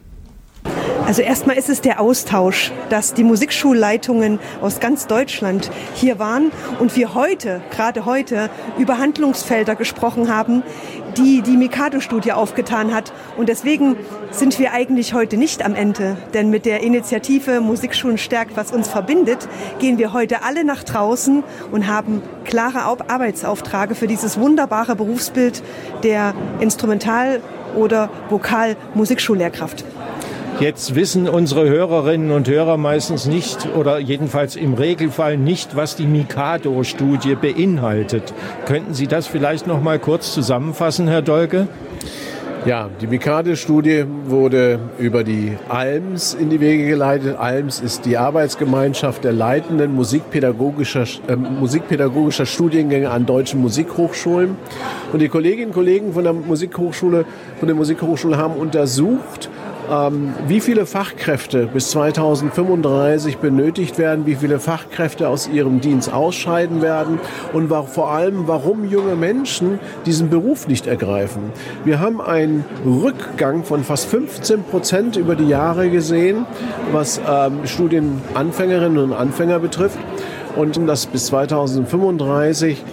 Also erstmal ist es der Austausch, dass die Musikschulleitungen aus ganz Deutschland hier waren und wir heute, gerade heute, über Handlungsfelder gesprochen haben, die die Mikado-Studie aufgetan hat. Und deswegen sind wir eigentlich heute nicht am Ende. Denn mit der Initiative Musikschulen stärkt, was uns verbindet, gehen wir heute alle nach draußen und haben klare Arbeitsaufträge für dieses wunderbare Berufsbild der Instrumental- oder Vokal-Musikschullehrkraft. Jetzt wissen unsere Hörerinnen und Hörer meistens nicht oder jedenfalls im Regelfall nicht, was die Mikado-Studie beinhaltet. Könnten Sie das vielleicht noch mal kurz zusammenfassen, Herr Dolge? Ja, die Mikado-Studie wurde über die A L M S in die Wege geleitet. A L M S ist die Arbeitsgemeinschaft der leitenden musikpädagogischer, äh, musikpädagogischer Studiengänge an deutschen Musikhochschulen. Und die Kolleginnen und Kollegen von der Musikhochschule, von der Musikhochschule haben untersucht, wie viele Fachkräfte bis zweitausendfünfunddreißig benötigt werden, wie viele Fachkräfte aus ihrem Dienst ausscheiden werden und vor allem, warum junge Menschen diesen Beruf nicht ergreifen. Wir haben einen Rückgang von fast fünfzehn Prozent über die Jahre gesehen, was ähm, Studienanfängerinnen und Anfänger betrifft. Und dass bis zweitausendfünfunddreißig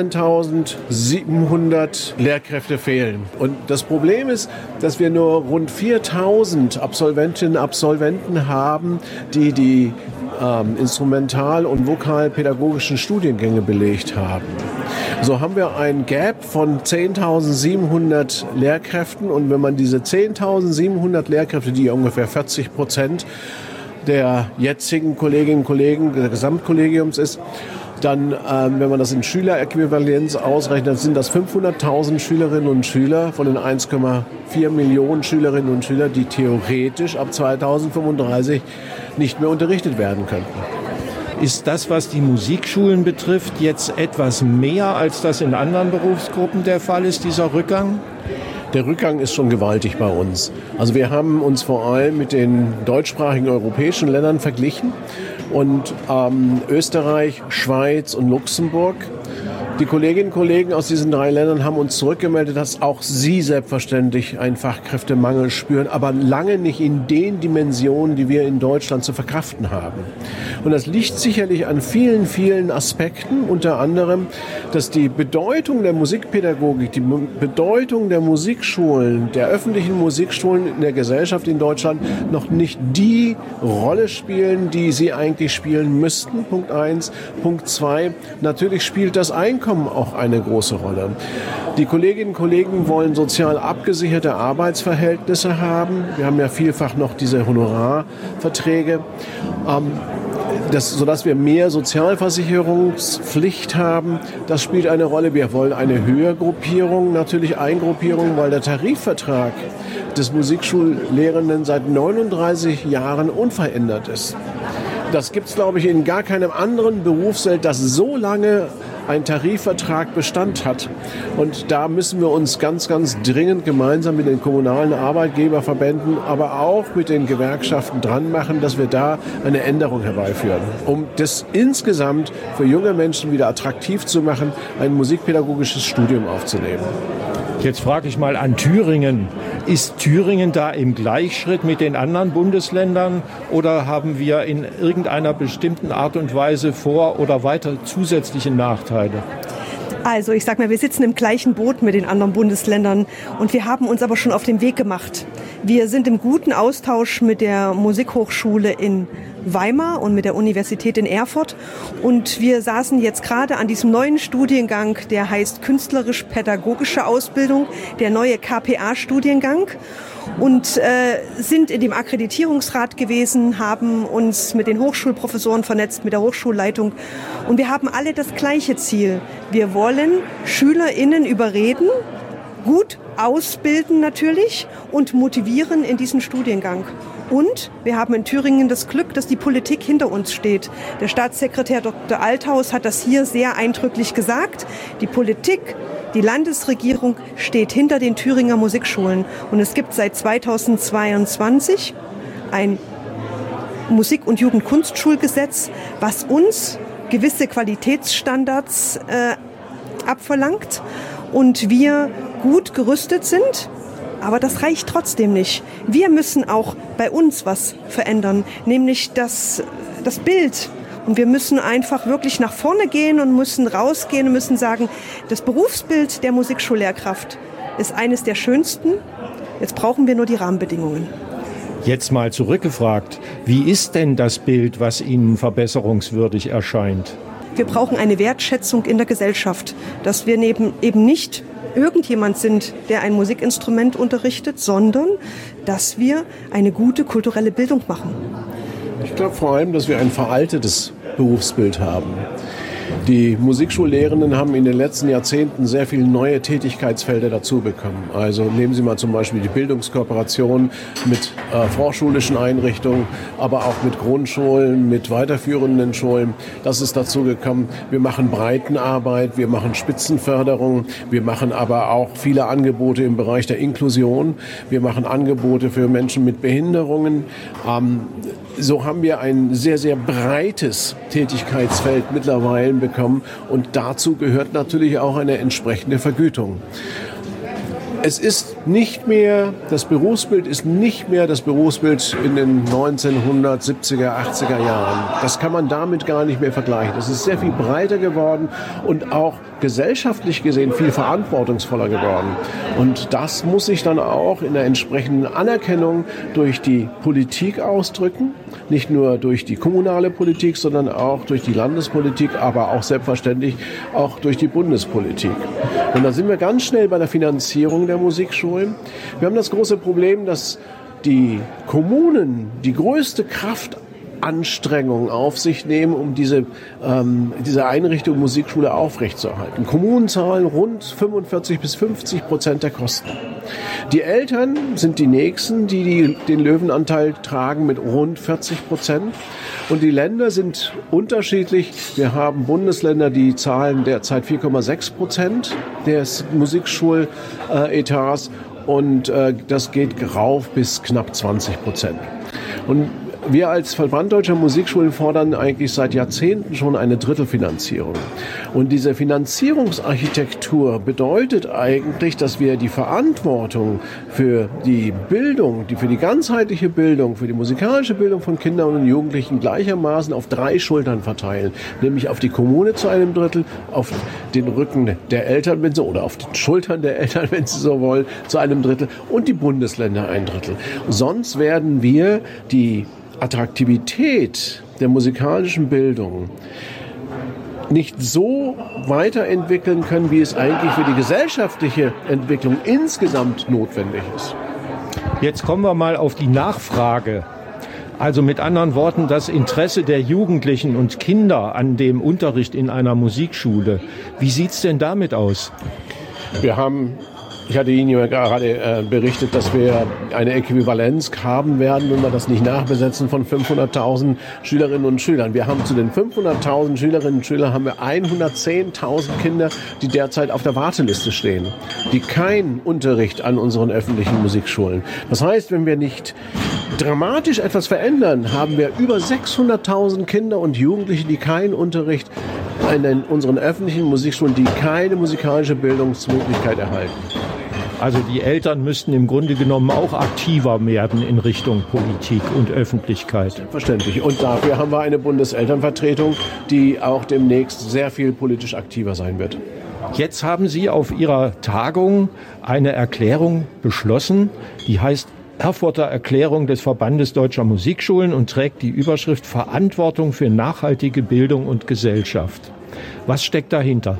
vierzehntausendsiebenhundert Lehrkräfte fehlen. Und das Problem ist, dass wir nur rund viertausend Absolventinnen und Absolventen haben, die die ähm, instrumental- und vokalpädagogischen Studiengänge belegt haben. So haben wir ein Gap von zehntausendsiebenhundert Lehrkräften. Und wenn man diese zehntausendsiebenhundert Lehrkräfte, die ungefähr vierzig Prozent der jetzigen Kolleginnen und Kollegen des Gesamtkollegiums ist, dann, ähm, wenn man das in Schüleräquivalenz ausrechnet, sind das fünfhunderttausend Schülerinnen und Schüler von den eins Komma vier Millionen Schülerinnen und Schülern, die theoretisch ab zweitausendfünfunddreißig nicht mehr unterrichtet werden könnten. Ist das, was die Musikschulen betrifft, jetzt etwas mehr, als das in anderen Berufsgruppen der Fall ist, dieser Rückgang? Der Rückgang ist schon gewaltig bei uns. Also wir haben uns vor allem mit den deutschsprachigen europäischen Ländern verglichen und ähm, Österreich, Schweiz und Luxemburg. Die Kolleginnen und Kollegen aus diesen drei Ländern haben uns zurückgemeldet, dass auch sie selbstverständlich einen Fachkräftemangel spüren, aber lange nicht in den Dimensionen, die wir in Deutschland zu verkraften haben. Und das liegt sicherlich an vielen, vielen Aspekten, unter anderem, dass die Bedeutung der Musikpädagogik, die Bedeutung der Musikschulen, der öffentlichen Musikschulen in der Gesellschaft in Deutschland noch nicht die Rolle spielen, die sie eigentlich spielen müssten. Punkt eins. Punkt zwei. Natürlich spielt das Einkommen Einkommen auch eine große Rolle. Die Kolleginnen und Kollegen wollen sozial abgesicherte Arbeitsverhältnisse haben. Wir haben ja vielfach noch diese Honorarverträge, ähm, das, sodass wir mehr Sozialversicherungspflicht haben. Das spielt eine Rolle. Wir wollen eine Höhergruppierung, natürlich Eingruppierung, weil der Tarifvertrag des Musikschullehrenden seit neununddreißig Jahren unverändert ist. Das gibt es, glaube ich, in gar keinem anderen Berufsfeld, das so lange ein Tarifvertrag Bestand hat. Und da müssen wir uns ganz, ganz dringend gemeinsam mit den kommunalen Arbeitgeberverbänden, aber auch mit den Gewerkschaften dran machen, dass wir da eine Änderung herbeiführen, um das insgesamt für junge Menschen wieder attraktiv zu machen, ein musikpädagogisches Studium aufzunehmen. Jetzt frage ich mal an Thüringen. Ist Thüringen da im Gleichschritt mit den anderen Bundesländern oder haben wir in irgendeiner bestimmten Art und Weise Vor- oder weiter zusätzliche Nachteile? Also ich sag mal, wir sitzen im gleichen Boot mit den anderen Bundesländern und wir haben uns aber schon auf den Weg gemacht. Wir sind im guten Austausch mit der Musikhochschule in Weimar und mit der Universität in Erfurt. Und wir saßen jetzt gerade an diesem neuen Studiengang, der heißt künstlerisch-pädagogische Ausbildung, der neue K P A-Studiengang. Und äh, sind in dem Akkreditierungsrat gewesen, haben uns mit den Hochschulprofessoren vernetzt, mit der Hochschulleitung. Und wir haben alle das gleiche Ziel. Wir wollen SchülerInnen überreden, gut ausbilden natürlich und motivieren in diesen Studiengang. Und wir haben in Thüringen das Glück, dass die Politik hinter uns steht. Der Staatssekretär Doktor Althaus hat das hier sehr eindrücklich gesagt. Die Politik, die Landesregierung steht hinter den Thüringer Musikschulen. Und es gibt seit zweitausendzweiundzwanzig ein Musik- und Jugendkunstschulgesetz, was uns gewisse Qualitätsstandards äh, abverlangt und wir gut gerüstet sind. Aber das reicht trotzdem nicht. Wir müssen auch bei uns was verändern, nämlich das, das Bild. Und wir müssen einfach wirklich nach vorne gehen und müssen rausgehen und müssen sagen, das Berufsbild der Musikschullehrkraft ist eines der schönsten. Jetzt brauchen wir nur die Rahmenbedingungen. Jetzt mal zurückgefragt, wie ist denn das Bild, was Ihnen verbesserungswürdig erscheint? Wir brauchen eine Wertschätzung in der Gesellschaft, dass wir neben, eben nicht irgendjemand sind, der ein Musikinstrument unterrichtet, sondern dass wir eine gute kulturelle Bildung machen. Ich glaube vor allem, dass wir ein veraltetes Berufsbild haben. Die Musikschullehrenden haben in den letzten Jahrzehnten sehr viele neue Tätigkeitsfelder dazu bekommen. Also nehmen Sie mal zum Beispiel die Bildungskooperation mit äh, vorschulischen Einrichtungen, aber auch mit Grundschulen, mit weiterführenden Schulen. Das ist dazu gekommen. Wir machen Breitenarbeit, wir machen Spitzenförderung, wir machen aber auch viele Angebote im Bereich der Inklusion. Wir machen Angebote für Menschen mit Behinderungen. Ähm, so haben wir ein sehr, sehr breites Tätigkeitsfeld mittlerweile bekommen und dazu gehört natürlich auch eine entsprechende Vergütung. Es ist nicht mehr, das Berufsbild ist nicht mehr das Berufsbild in den neunzehnhundertsiebziger, achtziger Jahren. Das kann man damit gar nicht mehr vergleichen. Es ist sehr viel breiter geworden und auch gesellschaftlich gesehen viel verantwortungsvoller geworden. Und das muss sich dann auch in der entsprechenden Anerkennung durch die Politik ausdrücken. Nicht nur durch die kommunale Politik, sondern auch durch die Landespolitik, aber auch selbstverständlich auch durch die Bundespolitik. Und da sind wir ganz schnell bei der Finanzierung der Musikschulen. Wir haben das große Problem, dass die Kommunen die größte Kraft Anstrengungen auf sich nehmen, um diese, ähm, diese Einrichtung Musikschule aufrechtzuerhalten. Kommunen zahlen rund fünfundvierzig bis fünfzig Prozent der Kosten. Die Eltern sind die Nächsten, die, die den Löwenanteil tragen mit rund vierzig Prozent. Und die Länder sind unterschiedlich. Wir haben Bundesländer, die zahlen derzeit vier Komma sechs Prozent des Musikschuletats und äh, das geht rauf bis knapp zwanzig Prozent. Und wir als Verband Deutscher Musikschulen fordern eigentlich seit Jahrzehnten schon eine Drittelfinanzierung. Und diese Finanzierungsarchitektur bedeutet eigentlich, dass wir die Verantwortung für die Bildung, die für die ganzheitliche Bildung, für die musikalische Bildung von Kindern und Jugendlichen gleichermaßen auf drei Schultern verteilen. Nämlich auf die Kommune zu einem Drittel, auf den Rücken der Eltern, wenn sie, oder auf den Schultern der Eltern, wenn sie so wollen, zu einem Drittel und die Bundesländer ein Drittel. Sonst werden wir die Attraktivität der musikalischen Bildung nicht so weiterentwickeln können, wie es eigentlich für die gesellschaftliche Entwicklung insgesamt notwendig ist. Jetzt kommen wir mal auf die Nachfrage. Also mit anderen Worten, das Interesse der Jugendlichen und Kinder an dem Unterricht in einer Musikschule. Wie sieht's denn damit aus? Wir haben, ich hatte Ihnen ja gerade äh, berichtet, dass wir eine Äquivalenz haben werden, wenn wir das nicht nachbesetzen, von fünfhunderttausend Schülerinnen und Schülern. Wir haben zu den fünfhunderttausend Schülerinnen und Schülern haben wir hundertzehntausend Kinder, die derzeit auf der Warteliste stehen, die keinen Unterricht an unseren öffentlichen Musikschulen. Das heißt, wenn wir nicht dramatisch etwas verändern, haben wir über sechshunderttausend Kinder und Jugendliche, die keinen Unterricht in unseren öffentlichen Musikschulen, die keine musikalische Bildungsmöglichkeit erhalten. Also die Eltern müssten im Grunde genommen auch aktiver werden in Richtung Politik und Öffentlichkeit. Selbstverständlich. Und dafür haben wir eine Bundeselternvertretung, die auch demnächst sehr viel politisch aktiver sein wird. Jetzt haben Sie auf Ihrer Tagung eine Erklärung beschlossen, die heißt Erfurter Erklärung des Verbandes Deutscher Musikschulen und trägt die Überschrift Verantwortung für nachhaltige Bildung und Gesellschaft. Was steckt dahinter?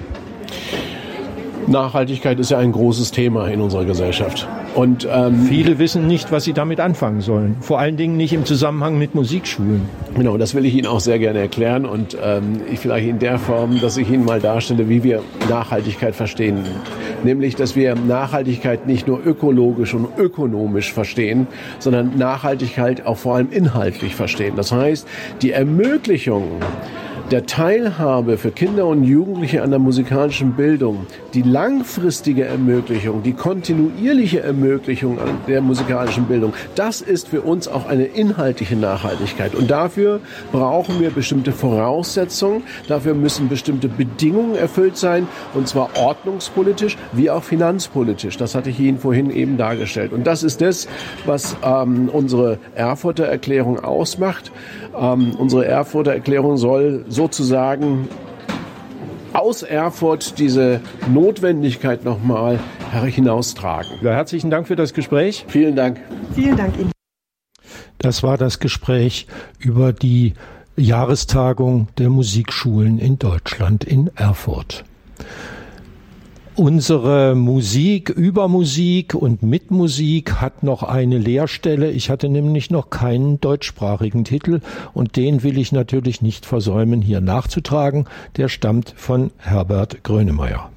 Nachhaltigkeit ist ja ein großes Thema in unserer Gesellschaft. Und ähm, viele wissen nicht, was sie damit anfangen sollen. Vor allen Dingen nicht im Zusammenhang mit Musikschulen. Genau, das will ich Ihnen auch sehr gerne erklären. Und ähm, ich vielleicht in der Form, dass ich Ihnen mal darstelle, wie wir Nachhaltigkeit verstehen. Nämlich, dass wir Nachhaltigkeit nicht nur ökologisch und ökonomisch verstehen, sondern Nachhaltigkeit auch vor allem inhaltlich verstehen. Das heißt, die Ermöglichung der Teilhabe für Kinder und Jugendliche an der musikalischen Bildung, die langfristige Ermöglichung, die kontinuierliche Ermöglichung an der musikalischen Bildung, das ist für uns auch eine inhaltliche Nachhaltigkeit. Und dafür brauchen wir bestimmte Voraussetzungen, dafür müssen bestimmte Bedingungen erfüllt sein, und zwar ordnungspolitisch wie auch finanzpolitisch. Das hatte ich Ihnen vorhin eben dargestellt. Und das ist das, was ähm, unsere Erfurter Erklärung ausmacht. Ähm, unsere Erfurter Erklärung soll sozusagen aus Erfurt diese Notwendigkeit nochmal hinaustragen. Ja, herzlichen Dank für das Gespräch. Vielen Dank. Vielen Dank Ihnen. Das war das Gespräch über die Jahrestagung der Musikschulen in Deutschland in Erfurt. Unsere Musik über Musik und mit Musik hat noch eine Leerstelle. Ich hatte nämlich noch keinen deutschsprachigen Titel und den will ich natürlich nicht versäumen, hier nachzutragen. Der stammt von Herbert Grönemeyer.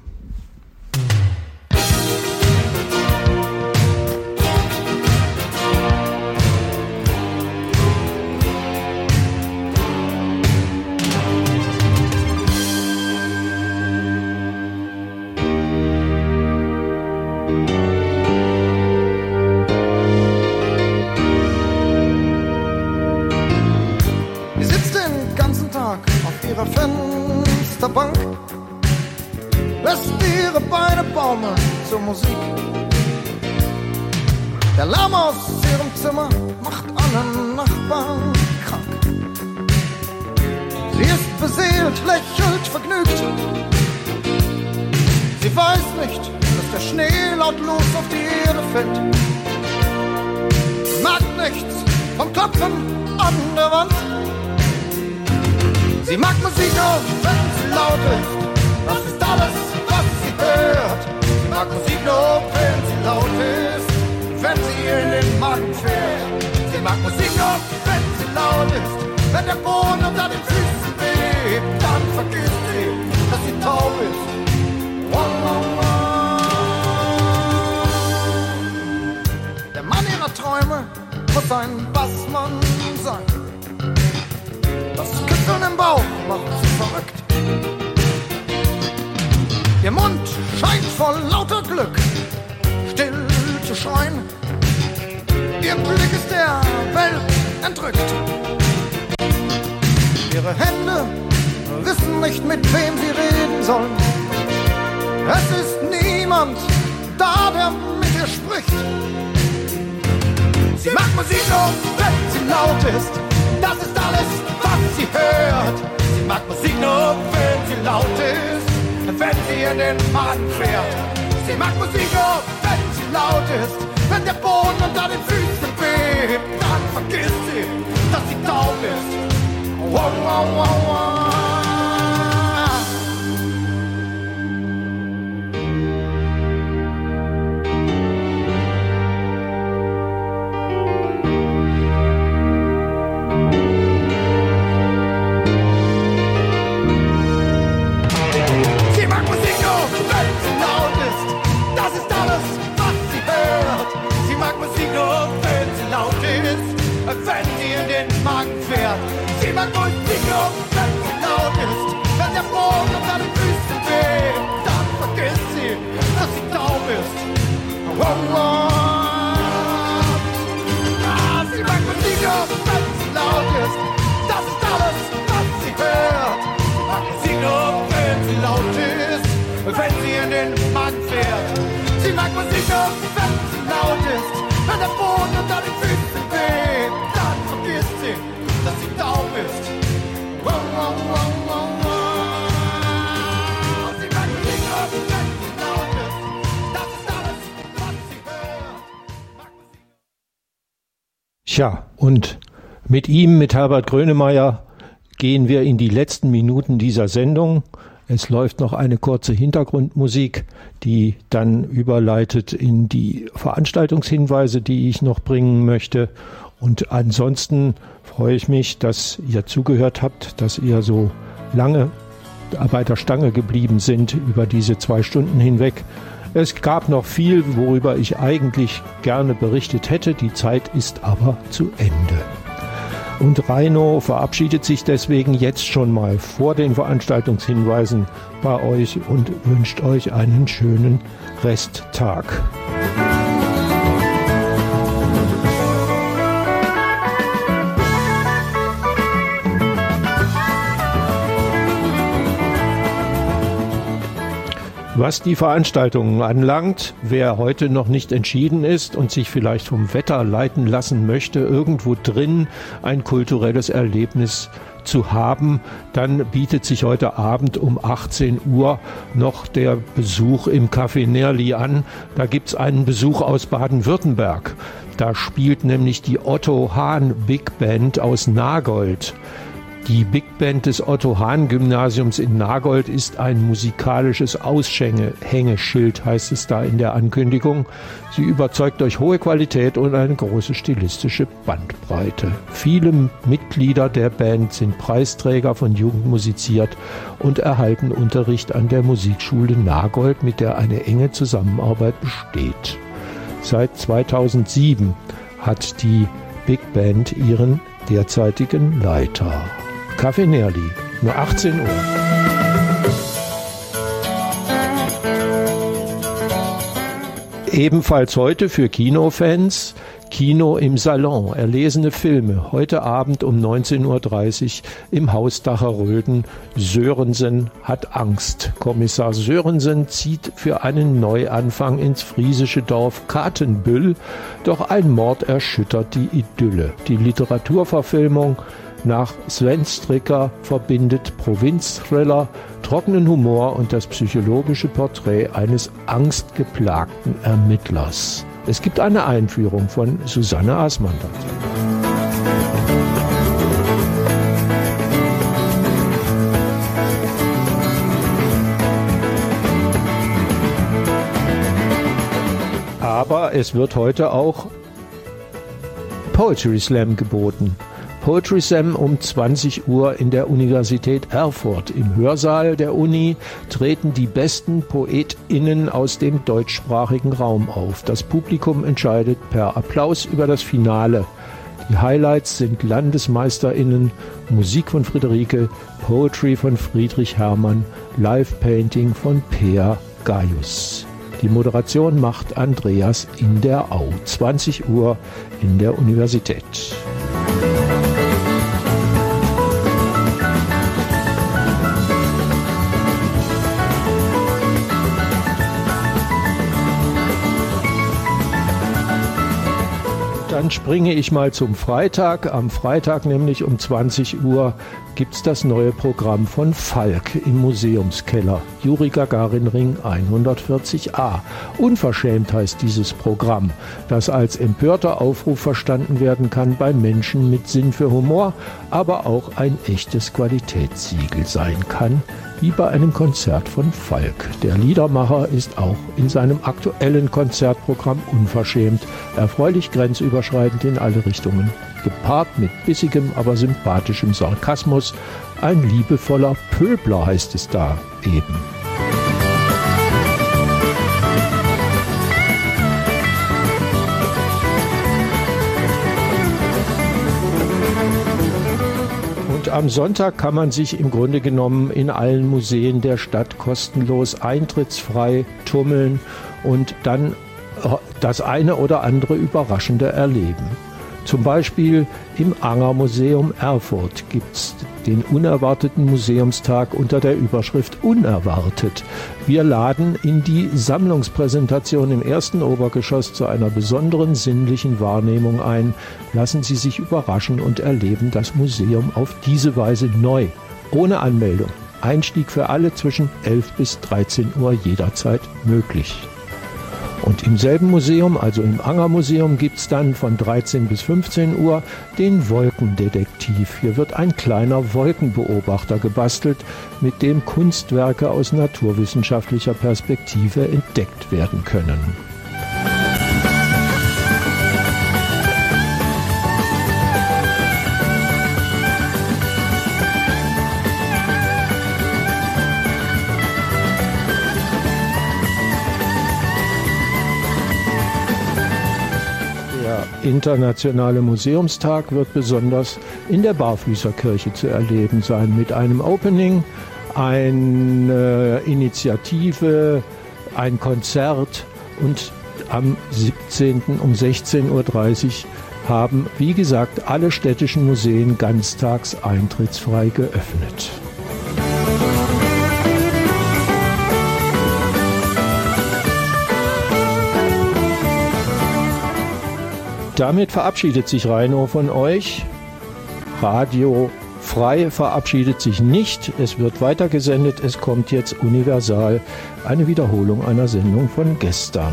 Fensterbank, lässt ihre Beine baumeln zur Musik. Der Lärm aus ihrem Zimmer macht alle Nachbarn krank. Sie ist beseelt, lächelt, vergnügt. Sie weiß nicht, dass der Schnee lautlos auf die Erde fällt. Sie merkt nichts vom Klopfen an der Wand. Sie mag Musik nur, wenn sie laut ist. Das ist alles, was sie hört. Sie mag Musik nur, wenn sie laut ist. Wenn sie in den Magen fährt. Sie mag Musik nur, wenn sie laut ist. Wenn der Boden unter den Füßen bebt, dann vergisst sie, dass sie taub ist. Wow, wow, wow. Der Mann ihrer Träume muss ein Bassmann sein. Das Kitzeln im Bauch macht sie verrückt. Ihr Mund scheint vor lauter Glück still zu schreien. Ihr Blick ist der Welt entrückt. Ihre Hände wissen nicht, mit wem sie reden sollen. Es ist niemand da, der mit ihr spricht. Sie macht Musik nur, wenn sie laut ist. Das ist alles, was sie hört. Sie mag Musik nur, wenn sie laut ist. Wenn sie in den Magen fährt. Sie mag Musik nur, wenn sie laut ist. Wenn der Boden unter den Füßen bebt, dann vergisst sie, dass sie taub ist. Wow, wow, wow, wow. mag Musik nur, wenn sie laut ist. Wenn der Boden unter den Füßen weht, dann vergiss sie, dass sie taub ist. Oh, oh. Ah, sie mag Musik nur, wenn sie laut ist. Das ist alles, was sie hört. Sie mag Musik nur, wenn sie laut ist. Wenn sie in den Magen fährt. Sie mag Musik nur, wenn sie laut ist. Wenn der Boden unter den Füßen weht, dann vergisst sie, dass sie taub ist. Oh, oh, oh, oh, oh. Sie mag Musik nur, wenn sie laut ist. Das ist alles, was sie hört. Tja, und mit ihm, mit Herbert Grönemeyer, gehen wir in die letzten Minuten dieser Sendung. Es läuft noch eine kurze Hintergrundmusik, die dann überleitet in die Veranstaltungshinweise, die ich noch bringen möchte. Und ansonsten freue ich mich, dass ihr zugehört habt, dass ihr so lange bei der Stange geblieben sind über diese zwei Stunden hinweg. Es gab noch viel, worüber ich eigentlich gerne berichtet hätte. Die Zeit ist aber zu Ende. Und Reino verabschiedet sich deswegen jetzt schon mal vor den Veranstaltungshinweisen bei euch und wünscht euch einen schönen Resttag. Was die Veranstaltungen anlangt, wer heute noch nicht entschieden ist und sich vielleicht vom Wetter leiten lassen möchte, irgendwo drin ein kulturelles Erlebnis zu haben, dann bietet sich heute Abend um achtzehn Uhr noch der Besuch im Café Nerli an. Da gibt's einen Besuch aus Baden-Württemberg. Da spielt nämlich die Otto Hahn Big Band aus Nagold. Die Big Band des Otto-Hahn-Gymnasiums in Nagold ist ein musikalisches Aushängeschild, heißt es da in der Ankündigung. Sie überzeugt durch hohe Qualität und eine große stilistische Bandbreite. Viele Mitglieder der Band sind Preisträger von Jugend musiziert und erhalten Unterricht an der Musikschule Nagold, mit der eine enge Zusammenarbeit besteht. Seit zweitausendsieben hat die Big Band ihren derzeitigen Leiter. Café Nerli, nur achtzehn Uhr. Ebenfalls heute für Kinofans Kino im Salon, erlesene Filme, heute Abend um neunzehn Uhr dreißig im Haus Dacher-Röden. Sörensen hat Angst. Kommissar Sörensen zieht für einen Neuanfang ins friesische Dorf Katenbüll, doch ein Mord erschüttert die Idylle. Die Literaturverfilmung nach Sven Stricker verbindet Provinzthriller, trockenen Humor und das psychologische Porträt eines angstgeplagten Ermittlers. Es gibt eine Einführung von Susanne Asmandert. Aber es wird heute auch Poetry Slam geboten. Poetry Slam um zwanzig Uhr in der Universität Erfurt. Im Hörsaal der Uni treten die besten PoetInnen aus dem deutschsprachigen Raum auf. Das Publikum entscheidet per Applaus über das Finale. Die Highlights sind LandesmeisterInnen, Musik von Friederike, Poetry von Friedrich Hermann, Live-Painting von Peer Gaius. Die Moderation macht Andreas in der Au. zwanzig Uhr in der Universität. Dann springe ich mal zum Freitag. Am Freitag, nämlich um zwanzig Uhr, gibt es das neue Programm von Falk im Museumskeller. Juri Gagarin Ring hundertvierzig a. Unverschämt heißt dieses Programm, das als empörter Aufruf verstanden werden kann bei Menschen mit Sinn für Humor, aber auch ein echtes Qualitätssiegel sein kann, wie bei einem Konzert von Falk. Der Liedermacher ist auch in seinem aktuellen Konzertprogramm unverschämt, erfreulich grenzüberschreitend in alle Richtungen, gepaart mit bissigem, aber sympathischem Sarkasmus. Ein liebevoller Pöbler heißt es da eben. Und am Sonntag kann man sich im Grunde genommen in allen Museen der Stadt kostenlos eintrittsfrei tummeln und dann das eine oder andere Überraschende erleben. Zum Beispiel im Anger-Museum Erfurt gibt es den unerwarteten Museumstag unter der Überschrift Unerwartet. Wir laden in die Sammlungspräsentation im ersten Obergeschoss zu einer besonderen sinnlichen Wahrnehmung ein. Lassen Sie sich überraschen und erleben das Museum auf diese Weise neu, ohne Anmeldung. Einstieg für alle zwischen elf bis dreizehn Uhr jederzeit möglich. Und im selben Museum, also im Anger-Museum, gibt es dann von dreizehn bis fünfzehn Uhr den Wolkendetektiv. Hier wird ein kleiner Wolkenbeobachter gebastelt, mit dem Kunstwerke aus naturwissenschaftlicher Perspektive entdeckt werden können. Internationale Museumstag wird besonders in der Barfüßerkirche zu erleben sein, mit einem Opening, eine Initiative, ein Konzert und am siebzehnten um sechzehn Uhr dreißig haben, wie gesagt, alle städtischen Museen ganztags eintrittsfrei geöffnet. Damit verabschiedet sich Reino von euch. Radio Frei verabschiedet sich nicht. Es wird weitergesendet. Es kommt jetzt Universal, eine Wiederholung einer Sendung von gestern.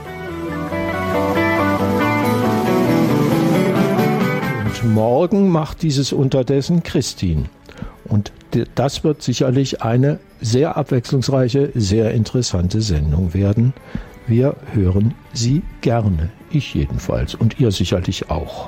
Und morgen macht dieses unterdessen Christine. Und das wird sicherlich eine sehr abwechslungsreiche, sehr interessante Sendung werden. Wir hören sie gerne. Ich jedenfalls und ihr sicherlich auch.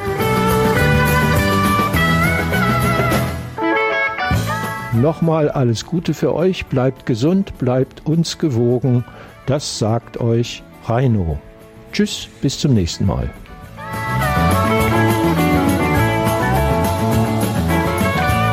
Nochmal alles Gute für euch. Bleibt gesund, bleibt uns gewogen. Das sagt euch Reino. Tschüss, bis zum nächsten Mal.